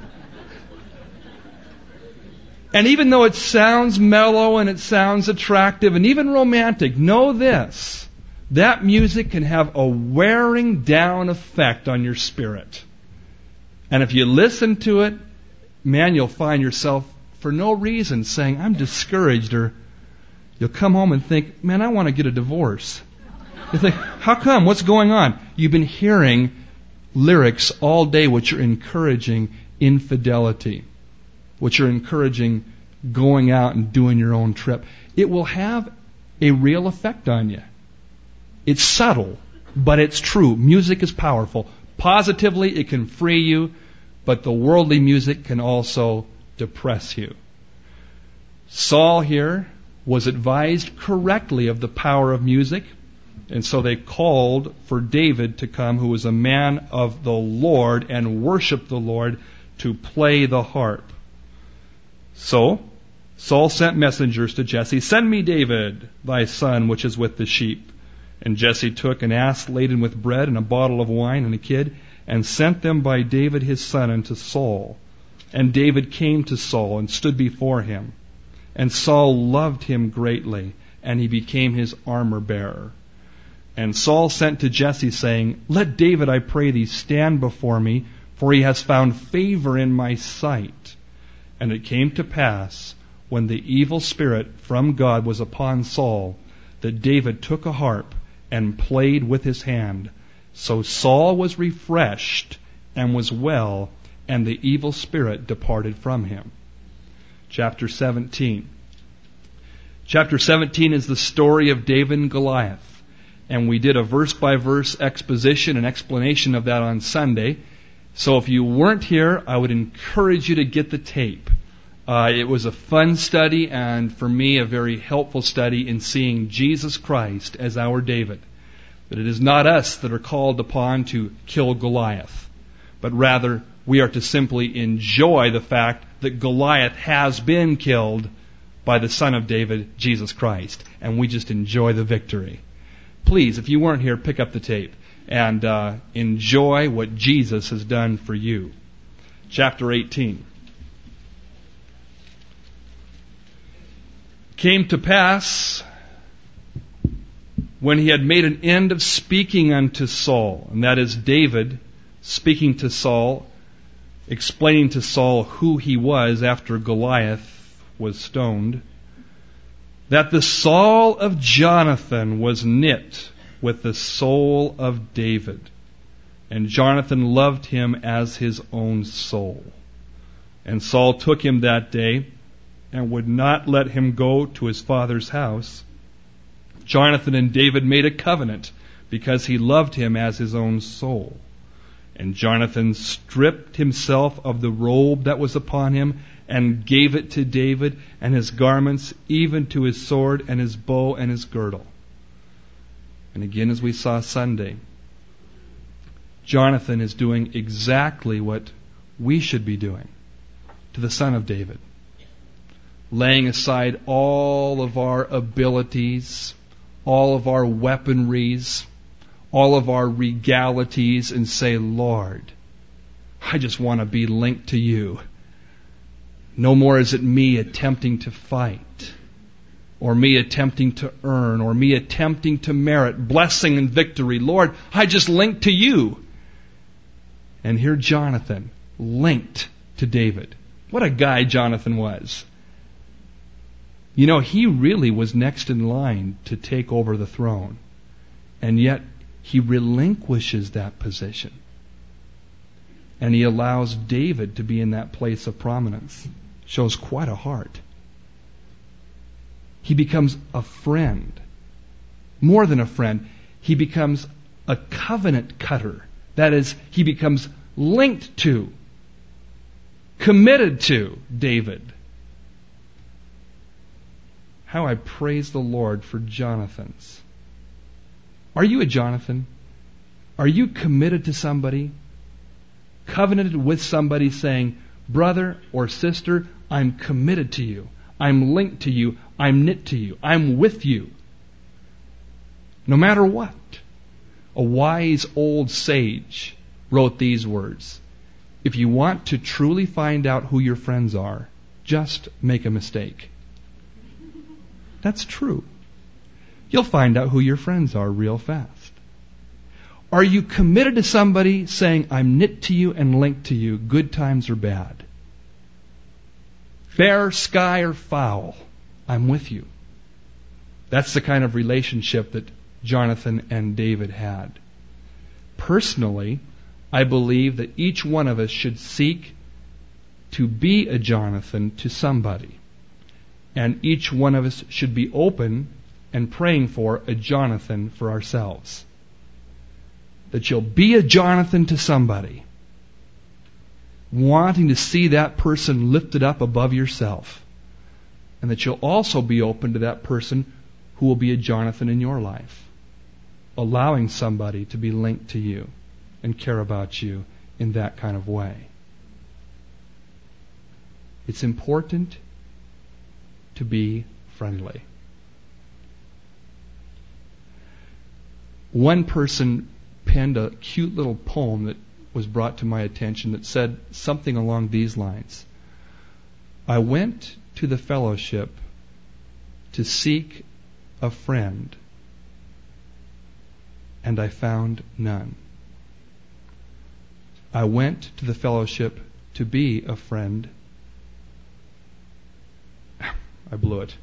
And even though it sounds mellow and it sounds attractive and even romantic, know this: that music can have a wearing down effect on your spirit. And if you listen to it, man, you'll find yourself for no reason saying, I'm discouraged, or you'll come home and think, man, I want to get a divorce. You think, how come? What's going on? You've been hearing lyrics all day which are encouraging infidelity, which are encouraging going out and doing your own trip. It will have a real effect on you. It's subtle, but it's true. Music is powerful. Positively, it can free you, but the worldly music can also depress you. Saul here was advised correctly of the power of music, and so they called for David to come, who was a man of the Lord and worship the Lord, to play the harp. So, Saul sent messengers to Jesse, "Send me David, thy son, which is with the sheep." And Jesse took an ass laden with bread and a bottle of wine and a kid, and sent them by David his son unto Saul. And David came to Saul and stood before him. And Saul loved him greatly, and he became his armor-bearer. And Saul sent to Jesse, saying, "Let David, I pray thee, stand before me, for he has found favor in my sight." And it came to pass, when the evil spirit from God was upon Saul, that David took a harp and played with his hand. So Saul was refreshed and was well, and the evil spirit departed from him. Chapter 17. Chapter 17 is the story of David and Goliath. And we did a verse-by-verse exposition and explanation of that on Sunday. So if you weren't here, I would encourage you to get the tape. It was a fun study, and for me, a very helpful study in seeing Jesus Christ as our David. That it is not us that are called upon to kill Goliath, but rather we are to simply enjoy the fact that Goliath has been killed by the Son of David, Jesus Christ, and we just enjoy the victory. Please, if you weren't here, pick up the tape and enjoy what Jesus has done for you. Chapter 18. Came to pass, when he had made an end of speaking unto Saul, and that is David speaking to Saul, explaining to Saul who he was after Goliath was stoned, that the soul of Jonathan was knit with the soul of David, and Jonathan loved him as his own soul. And Saul took him that day, and would not let him go to his father's house. Jonathan and David made a covenant, because he loved him as his own soul. And Jonathan stripped himself of the robe that was upon him, and gave it to David, and his garments, even to his sword, and his bow, and his girdle. And again, as we saw Sunday, Jonathan is doing exactly what we should be doing to the son of David. Laying aside all of our abilities, all of our weaponries, all of our regalities, and say, "Lord, I just want to be linked to you. No more is it me attempting to fight, or me attempting to earn, or me attempting to merit blessing and victory. Lord, I just link to you." And here Jonathan linked to David. What a guy Jonathan was. You know, he really was next in line to take over the throne. And yet, he relinquishes that position. And he allows David to be in that place of prominence. Shows quite a heart. He becomes a friend. More than a friend, he becomes a covenant cutter. That is, he becomes linked to, committed to David. How I praise the Lord for Jonathans. Are you a Jonathan? Are you committed to somebody? Covenanted with somebody, saying, "Brother or sister, I'm committed to you. I'm linked to you. I'm knit to you. I'm with you." No matter what. A wise old sage wrote these words: "If you want to truly find out who your friends are, just make a mistake." That's true. You'll find out who your friends are real fast. Are you committed to somebody, saying, "I'm knit to you and linked to you, good times or bad? Fair sky or foul, I'm with you"? That's the kind of relationship that Jonathan and David had. Personally, I believe that each one of us should seek to be a Jonathan to somebody. And each one of us should be open and praying for a Jonathan for ourselves. That you'll be a Jonathan to somebody, wanting to see that person lifted up above yourself. And that you'll also be open to that person who will be a Jonathan in your life, allowing somebody to be linked to you and care about you in that kind of way. It's important to be friendly. One person penned a cute little poem that was brought to my attention that said something along these lines. I went to the fellowship to seek a friend, and I found none. I went to the fellowship to be a friend. I blew it.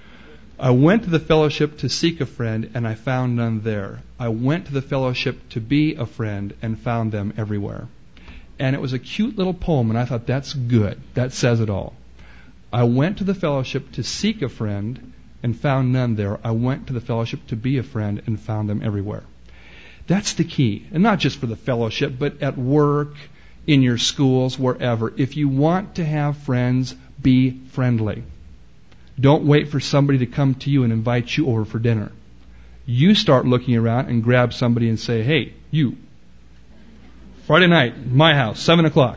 I went to the fellowship to seek a friend, and I found none there. I went to the fellowship to be a friend, and found them everywhere. And it was a cute little poem, and I thought, that's good. That says it all. I went to the fellowship to seek a friend, and found none there. I went to the fellowship to be a friend, and found them everywhere. That's the key. And not just for the fellowship, but at work, in your schools, wherever. If you want to have friends, be friendly. Don't wait for somebody to come to you and invite you over for dinner. You start looking around and grab somebody and say, hey, you, Friday night, my house, 7 o'clock.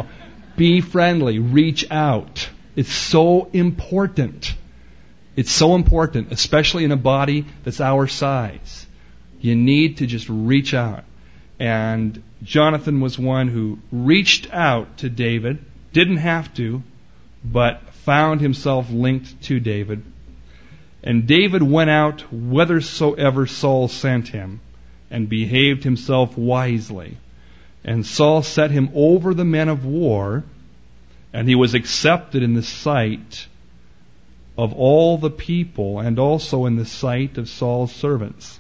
Be friendly. Reach out. It's so important. It's so important, especially in a body that's our size. You need to just reach out. And Jonathan was one who reached out to David, didn't have to, but found himself linked to David. And David went out whithersoever Saul sent him, and behaved himself wisely. And Saul set him over the men of war, and he was accepted in the sight of all the people, and also in the sight of Saul's servants.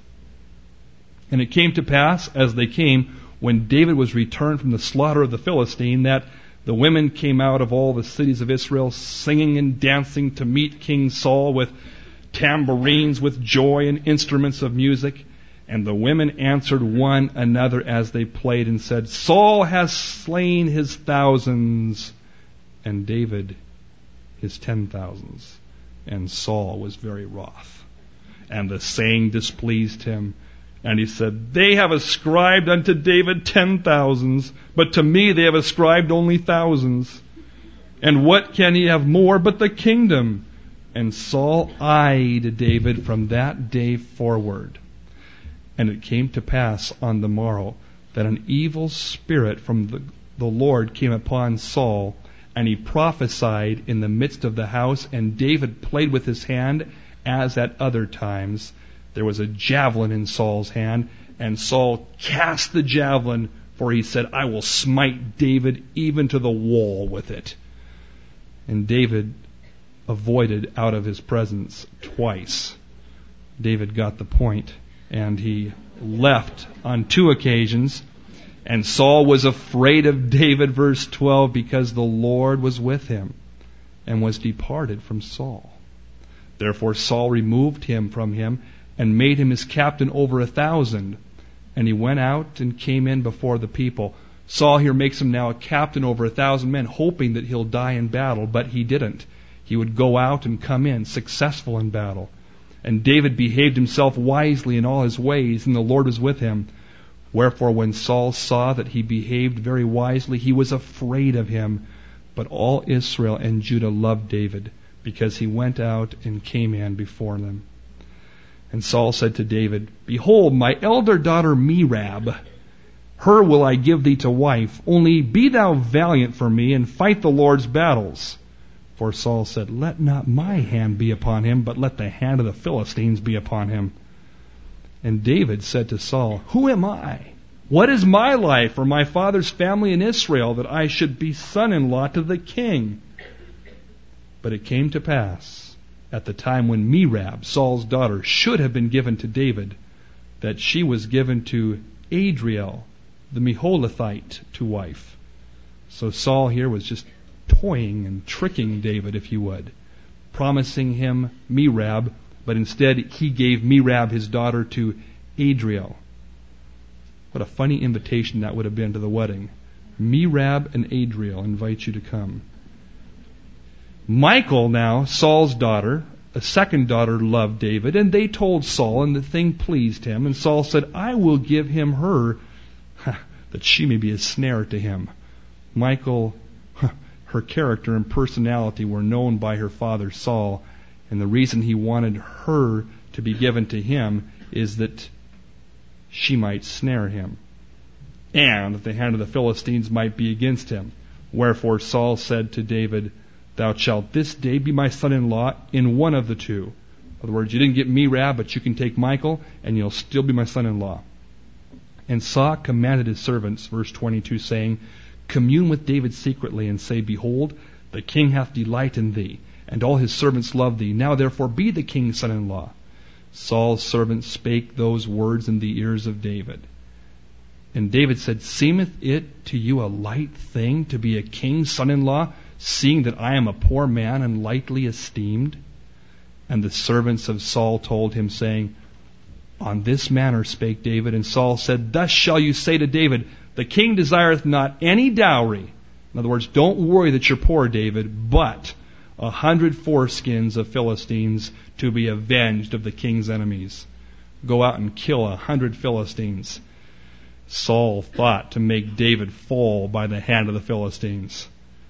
And it came to pass, as they came, when David was returned from the slaughter of the Philistine, that the women came out of all the cities of Israel, singing and dancing to meet King Saul with tambourines, with joy and instruments of music. And the women answered one another as they played and said, Saul has slain his thousands, and David his 10,000s. And Saul was very wroth. And the saying displeased him. And he said, they have ascribed unto David 10,000s, but to me they have ascribed only thousands. And what can he have more but the kingdom? And Saul eyed David from that day forward. And it came to pass on the morrow that an evil spirit from the Lord came upon Saul, and he prophesied in the midst of the house, and David played with his hand as at other times. There was a javelin in Saul's hand, and Saul cast the javelin, for he said, I will smite David even to the wall with it. And David avoided out of his presence twice. David got the point, and he left on 2 occasions. And Saul was afraid of David, verse 12, because the Lord was with him, and was departed from Saul. Therefore Saul removed him from him, and made him his captain over 1,000. And he went out and came in before the people. Saul here makes him now a captain over 1,000 men, hoping that he'll die in battle, but he didn't. He would go out and come in, successful in battle. And David behaved himself wisely in all his ways, and the Lord was with him. Wherefore when Saul saw that he behaved very wisely, he was afraid of him. But all Israel and Judah loved David, because he went out and came in before them. And Saul said to David, Behold, my elder daughter Merab, her will I give thee to wife. Only be thou valiant for me, and fight the Lord's battles. For Saul said, Let not my hand be upon him, but let the hand of the Philistines be upon him. And David said to Saul, Who am I? What is my life or my father's family in Israel, that I should be son-in-law to the king? But it came to pass, at the time when Merab, Saul's daughter, should have been given to David, that she was given to Adriel, the Meholathite, to wife. So Saul here was just toying and tricking David, if you would, promising him Merab, but instead he gave Merab his daughter to Adriel. What a funny invitation that would have been to the wedding. Merab and Adriel invite you to come. Michal now, Saul's daughter, a second daughter, loved David, and they told Saul, and the thing pleased him. And Saul said, I will give him her, that she may be a snare to him. Michal, her character and personality were known by her father Saul, And the reason he wanted her to be given to him is that she might snare him, and that the hand of the Philistines might be against him. Wherefore Saul said to David, Thou shalt this day be my son-in-law in one of the two. In other words, you didn't get Merab, but you can take Michal, and you'll still be my son-in-law. And Saul commanded his servants, verse 22, saying, Commune with David secretly, and say, Behold, the king hath delight in thee, and all his servants love thee. Now therefore be the king's son-in-law. Saul's servants spake those words in the ears of David. And David said, Seemeth it to you a light thing to be a king's son-in-law, seeing that I am a poor man and lightly esteemed? And the servants of Saul told him, saying, On this manner spake David. And Saul said, Thus shall you say to David, The king desireth not any dowry. In other words, don't worry that you're poor, David, but 100 foreskins of Philistines to be avenged of the king's enemies. Go out and kill 100 Philistines. Saul thought to make David fall by the hand of the Philistines.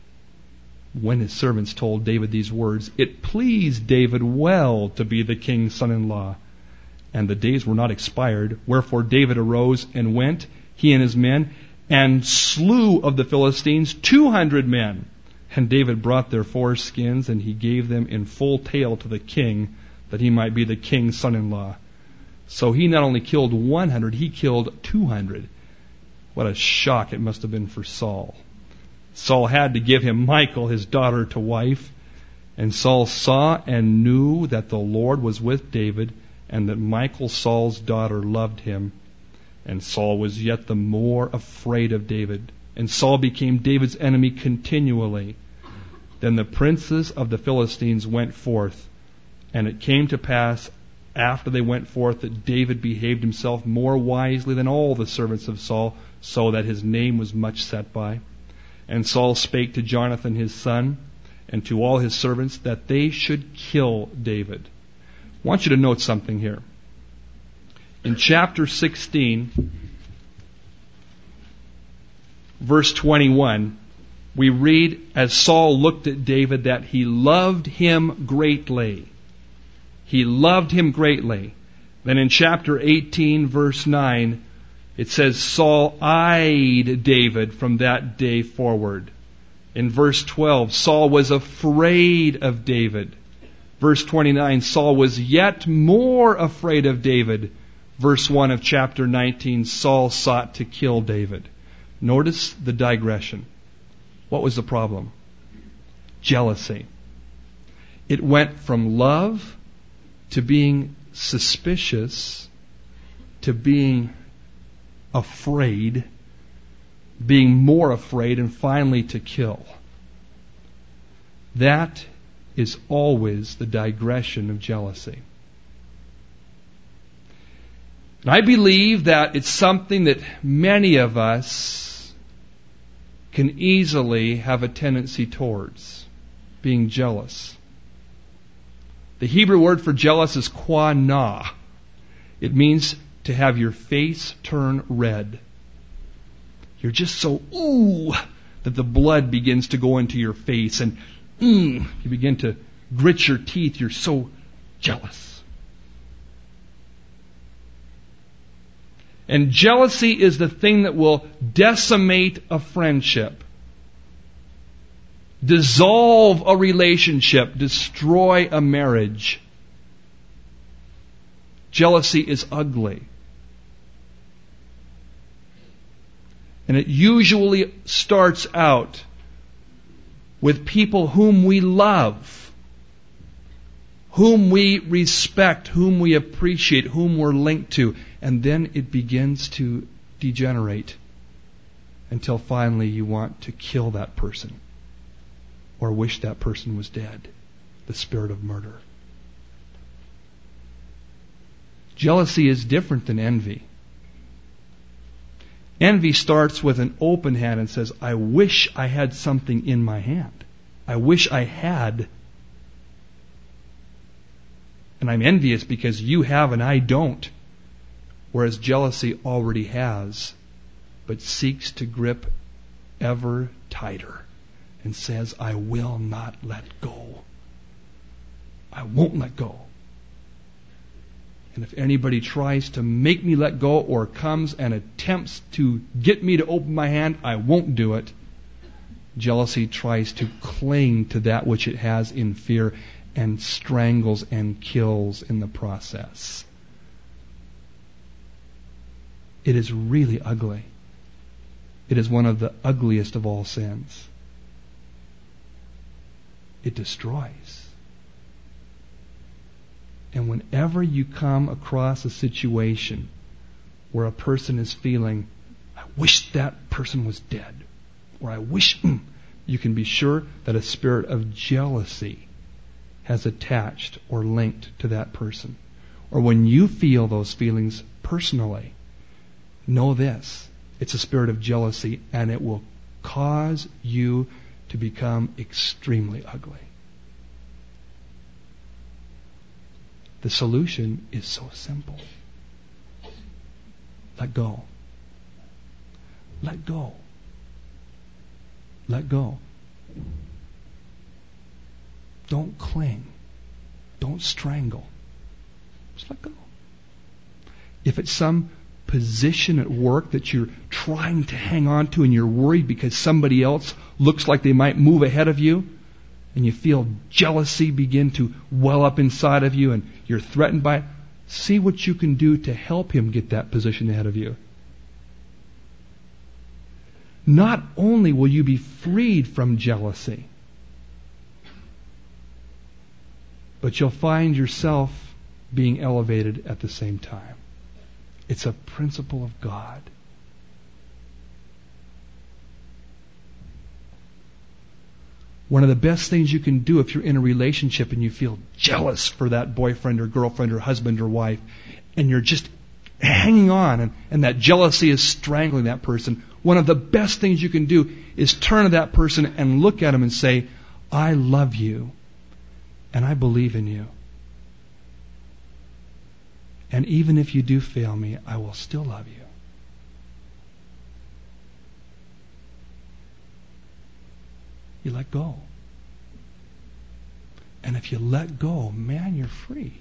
When his servants told David these words, it pleased David well to be the king's son-in-law. And the days were not expired. Wherefore David arose and went, he and his men, and slew of the Philistines 200 men. And David brought their foreskins, and he gave them in full tale to the king, that he might be the king's son-in-law. So he not only killed 100, he killed 200. What a shock it must have been for Saul. Saul had to give him Michal, his daughter, to wife. And Saul saw and knew that the Lord was with David, and that Michal, Saul's daughter, loved him. And Saul was yet the more afraid of David. And Saul became David's enemy continually. Then the princes of the Philistines went forth. And it came to pass, after they went forth, that David behaved himself more wisely than all the servants of Saul, so that his name was much set by. And Saul spake to Jonathan his son, and to all his servants, that they should kill David. I want you to note something here. In chapter 16, verse 21, we read, as Saul looked at David, that he loved him greatly. He loved him greatly. Then in chapter 18, verse 9, it says, Saul eyed David from that day forward. In verse 12, Saul was afraid of David. Verse 29, Saul was yet more afraid of David. Verse 1 of chapter 19, Saul sought to kill David. Notice the digression. What was the problem? Jealousy. It went from love to being suspicious to being afraid, being more afraid, and finally to kill. That is always the digression of jealousy. And I believe that it's something that many of us can easily have a tendency towards, being jealous. The Hebrew word for jealous is qanah. It means to have your face turn red. You're just so that the blood begins to go into your face, and you begin to grit your teeth. You're so jealous. And jealousy is the thing that will decimate a friendship, dissolve a relationship, destroy a marriage. Jealousy is ugly. And it usually starts out with people whom we love, whom we respect, whom we appreciate, whom we're linked to. And then it begins to degenerate until finally you want to kill that person or wish that person was dead. The spirit of murder. Jealousy is different than envy. Envy starts with an open hand and says, I wish I had something in my hand. I wish I had. And I'm envious because you have and I don't. Whereas jealousy already has, but seeks to grip ever tighter and says, I will not let go. I won't let go. And if anybody tries to make me let go or comes and attempts to get me to open my hand, I won't do it. Jealousy tries to cling to that which it has in fear and strangles and kills in the process. It is really ugly. It is one of the ugliest of all sins. It destroys. And whenever you come across a situation where a person is feeling, I wish that person was dead, or I wish, you can be sure that a spirit of jealousy has attached or linked to that person. Or when you feel those feelings personally, know this, it's a spirit of jealousy, and it will cause you to become extremely ugly. The solution is so simple. Let go. Let go. Let go. Don't cling. Don't strangle. Just let go. If it's some position at work that you're trying to hang on to and you're worried because somebody else looks like they might move ahead of you, and you feel jealousy begin to well up inside of you and you're threatened by it, see what you can do to help him get that position ahead of you. Not only will you be freed from jealousy, but you'll find yourself being elevated at the same time. It's a principle of God. One of the best things you can do if you're in a relationship and you feel jealous for that boyfriend or girlfriend or husband or wife, and you're just hanging on, and that jealousy is strangling that person, one of the best things you can do is turn to that person and look at him and say, I love you, and I believe in you. And even if you do fail me, I will still love you. You let go. And if you let go, man, you're free.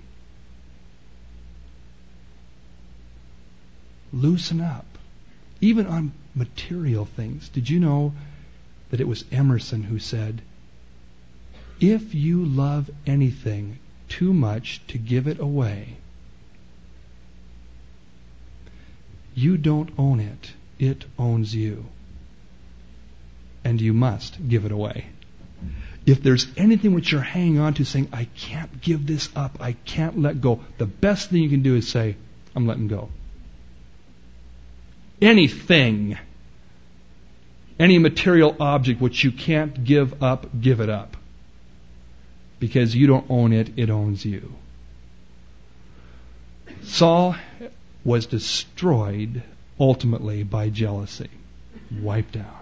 Loosen up. Even on material things. Did you know that it was Emerson who said, if you love anything too much to give it away, you don't own it. It owns you. And you must give it away. If there's anything which you're hanging on to, saying, I can't give this up, I can't let go, the best thing you can do is say, I'm letting go. Anything, any material object which you can't give up, give it up. Because you don't own it, it owns you. Saul was destroyed ultimately by jealousy. Wiped out.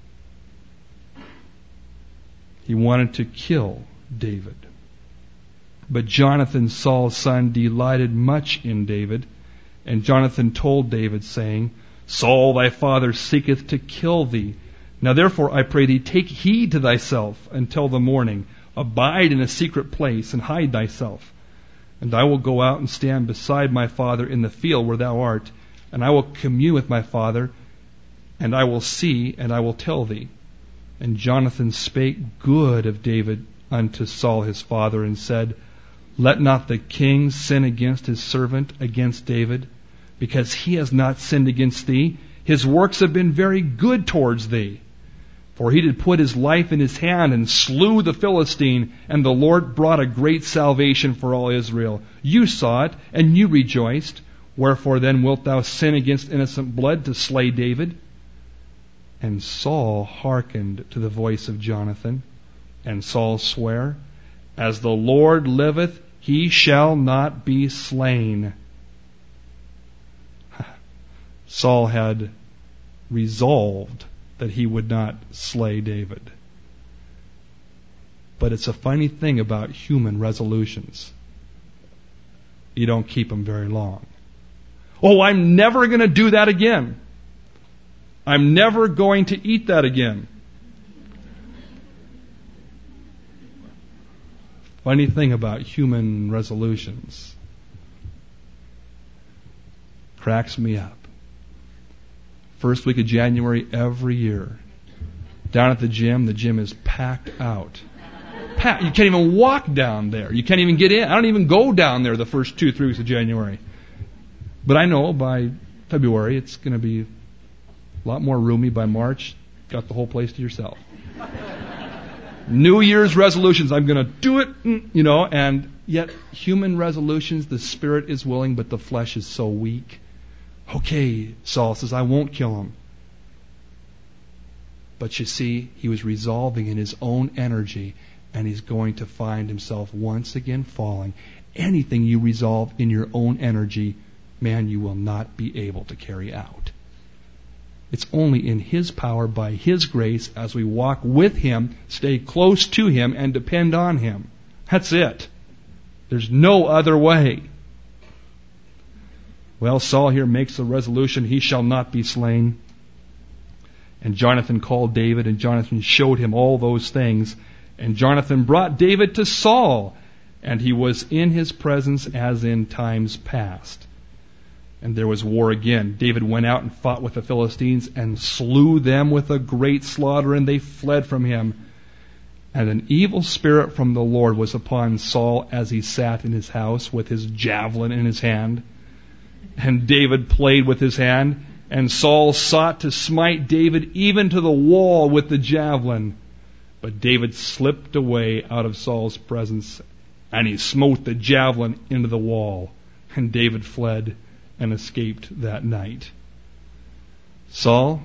He wanted to kill David. But Jonathan, Saul's son, delighted much in David. And Jonathan told David, saying, Saul thy father seeketh to kill thee. Now therefore I pray thee, take heed to thyself until the morning. Abide in a secret place and hide thyself. And I will go out and stand beside my father in the field where thou art. And I will commune with my father. And I will see, and I will tell thee. And Jonathan spake good of David unto Saul his father, and said, Let not the king sin against his servant, against David, because he has not sinned against thee. His works have been very good towards thee. For he did put his life in his hand, and slew the Philistine, and the Lord brought a great salvation for all Israel. You saw it, and you rejoiced. Wherefore then wilt thou sin against innocent blood to slay David? And Saul hearkened to the voice of Jonathan. And Saul sware, As the Lord liveth, he shall not be slain. Saul had resolved that he would not slay David. But it's a funny thing about human resolutions. You don't keep them very long. Oh, I'm never going to do that again. I'm never going to eat that again. Funny thing about human resolutions. Cracks me up. First week of January every year. Down at the gym is packed out. You can't even walk down there. You can't even get in. I don't even go down there the first 2-3 weeks of January. But I know by February it's going to be a lot more roomy. By March, got the whole place to yourself. New Year's resolutions, I'm going to do it, and yet human resolutions, the spirit is willing, but the flesh is so weak. Okay, Saul says, I won't kill him. But you see, he was resolving in his own energy, and he's going to find himself once again falling. Anything you resolve in your own energy, man, you will not be able to carry out. It's only in His power, by His grace, as we walk with Him, stay close to Him, and depend on Him. That's it. There's no other way. Well, Saul here makes a resolution, he shall not be slain. And Jonathan called David, and Jonathan showed him all those things. And Jonathan brought David to Saul, and he was in his presence as in times past. And there was war again. David went out and fought with the Philistines and slew them with a great slaughter, and they fled from him. And an evil spirit from the Lord was upon Saul as he sat in his house with his javelin in his hand. And David played with his hand, and Saul sought to smite David even to the wall with the javelin. But David slipped away out of Saul's presence, and he smote the javelin into the wall. And David fled and escaped that night. Saul,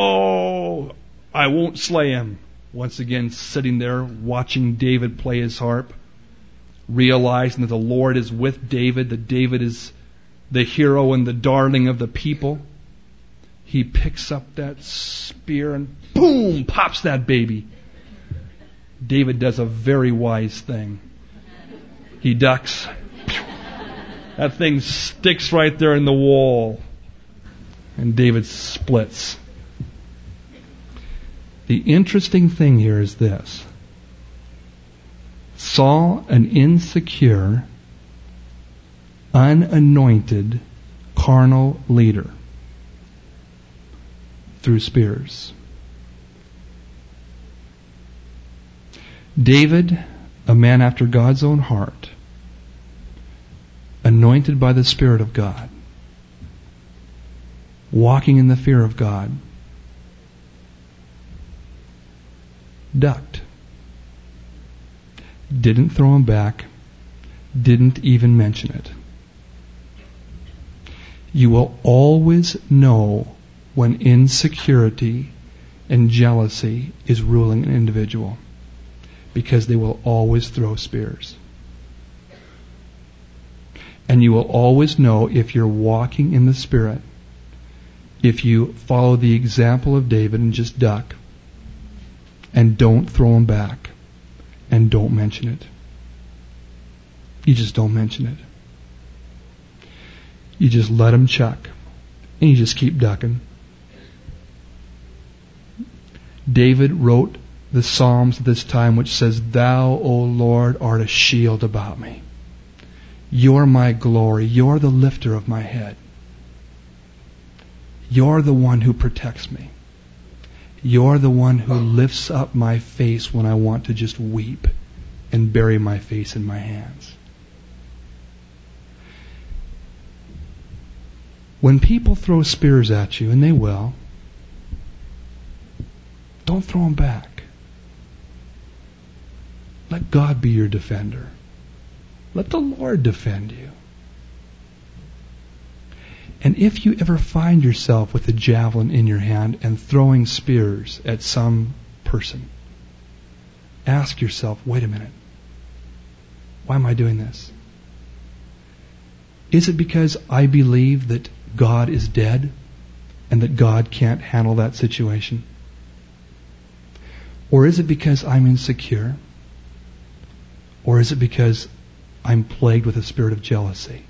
I won't slay him. Once again sitting there watching David play his harp, realizing that the Lord is with David, that David is the hero and the darling of the people. He picks up that spear and boom, pops that baby. David does a very wise thing. He ducks. That thing sticks right there in the wall. And David splits. The interesting thing here is this. Saul, an insecure, unanointed, carnal leader, threw spears. David, a man after God's own heart, anointed by the Spirit of God, walking in the fear of God, ducked. Didn't throw him back. Didn't even mention it. You will always know when insecurity and jealousy is ruling an individual, because they will always throw spears. And you will always know if you're walking in the Spirit, if you follow the example of David and just duck, and don't throw him back, and don't mention it. You just don't mention it. You just let him chuck, and you just keep ducking. David wrote the Psalms at this time, which says, Thou, O Lord, art a shield about me. You're my glory. You're the lifter of my head. You're the one who protects me. You're the one who lifts up my face when I want to just weep and bury my face in my hands. When people throw spears at you, and they will, don't throw them back. Let God be your defender. Let the Lord defend you. And if you ever find yourself with a javelin in your hand and throwing spears at some person, ask yourself, wait a minute, why am I doing this? Is it because I believe that God is dead and that God can't handle that situation? Or is it because I'm insecure? Or is it because I'm plagued with a spirit of jealousy?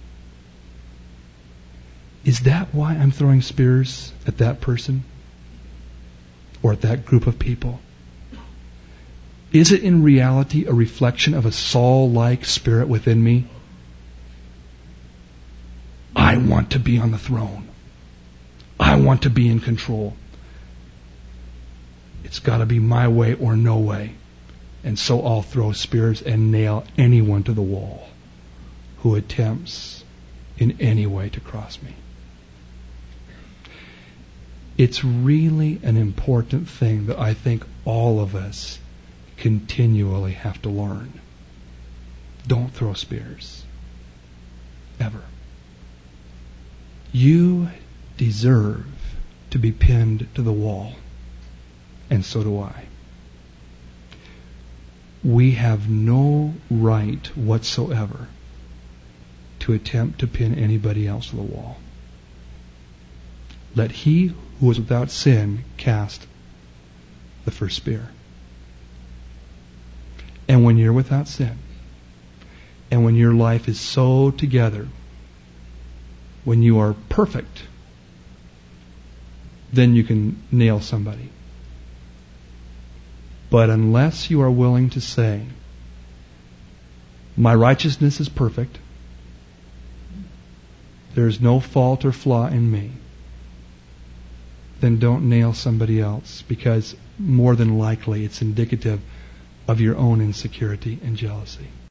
Is that why I'm throwing spears at that person? Or at that group of people? Is it in reality a reflection of a Saul-like spirit within me? I want to be on the throne. I want to be in control. It's got to be my way or no way. And so I'll throw spears and nail anyone to the wall who attempts in any way to cross me. It's really an important thing that I think all of us continually have to learn. Don't throw spears. Ever. You deserve to be pinned to the wall. And so do I. We have no right whatsoever to attempt to pin anybody else to the wall. Let he who is without sin cast the first spear. And when you're without sin, and when your life is so together, when you are perfect, then you can nail somebody. But unless you are willing to say, my righteousness is perfect, there is no fault or flaw in me, then don't nail somebody else, because more than likely it's indicative of your own insecurity and jealousy.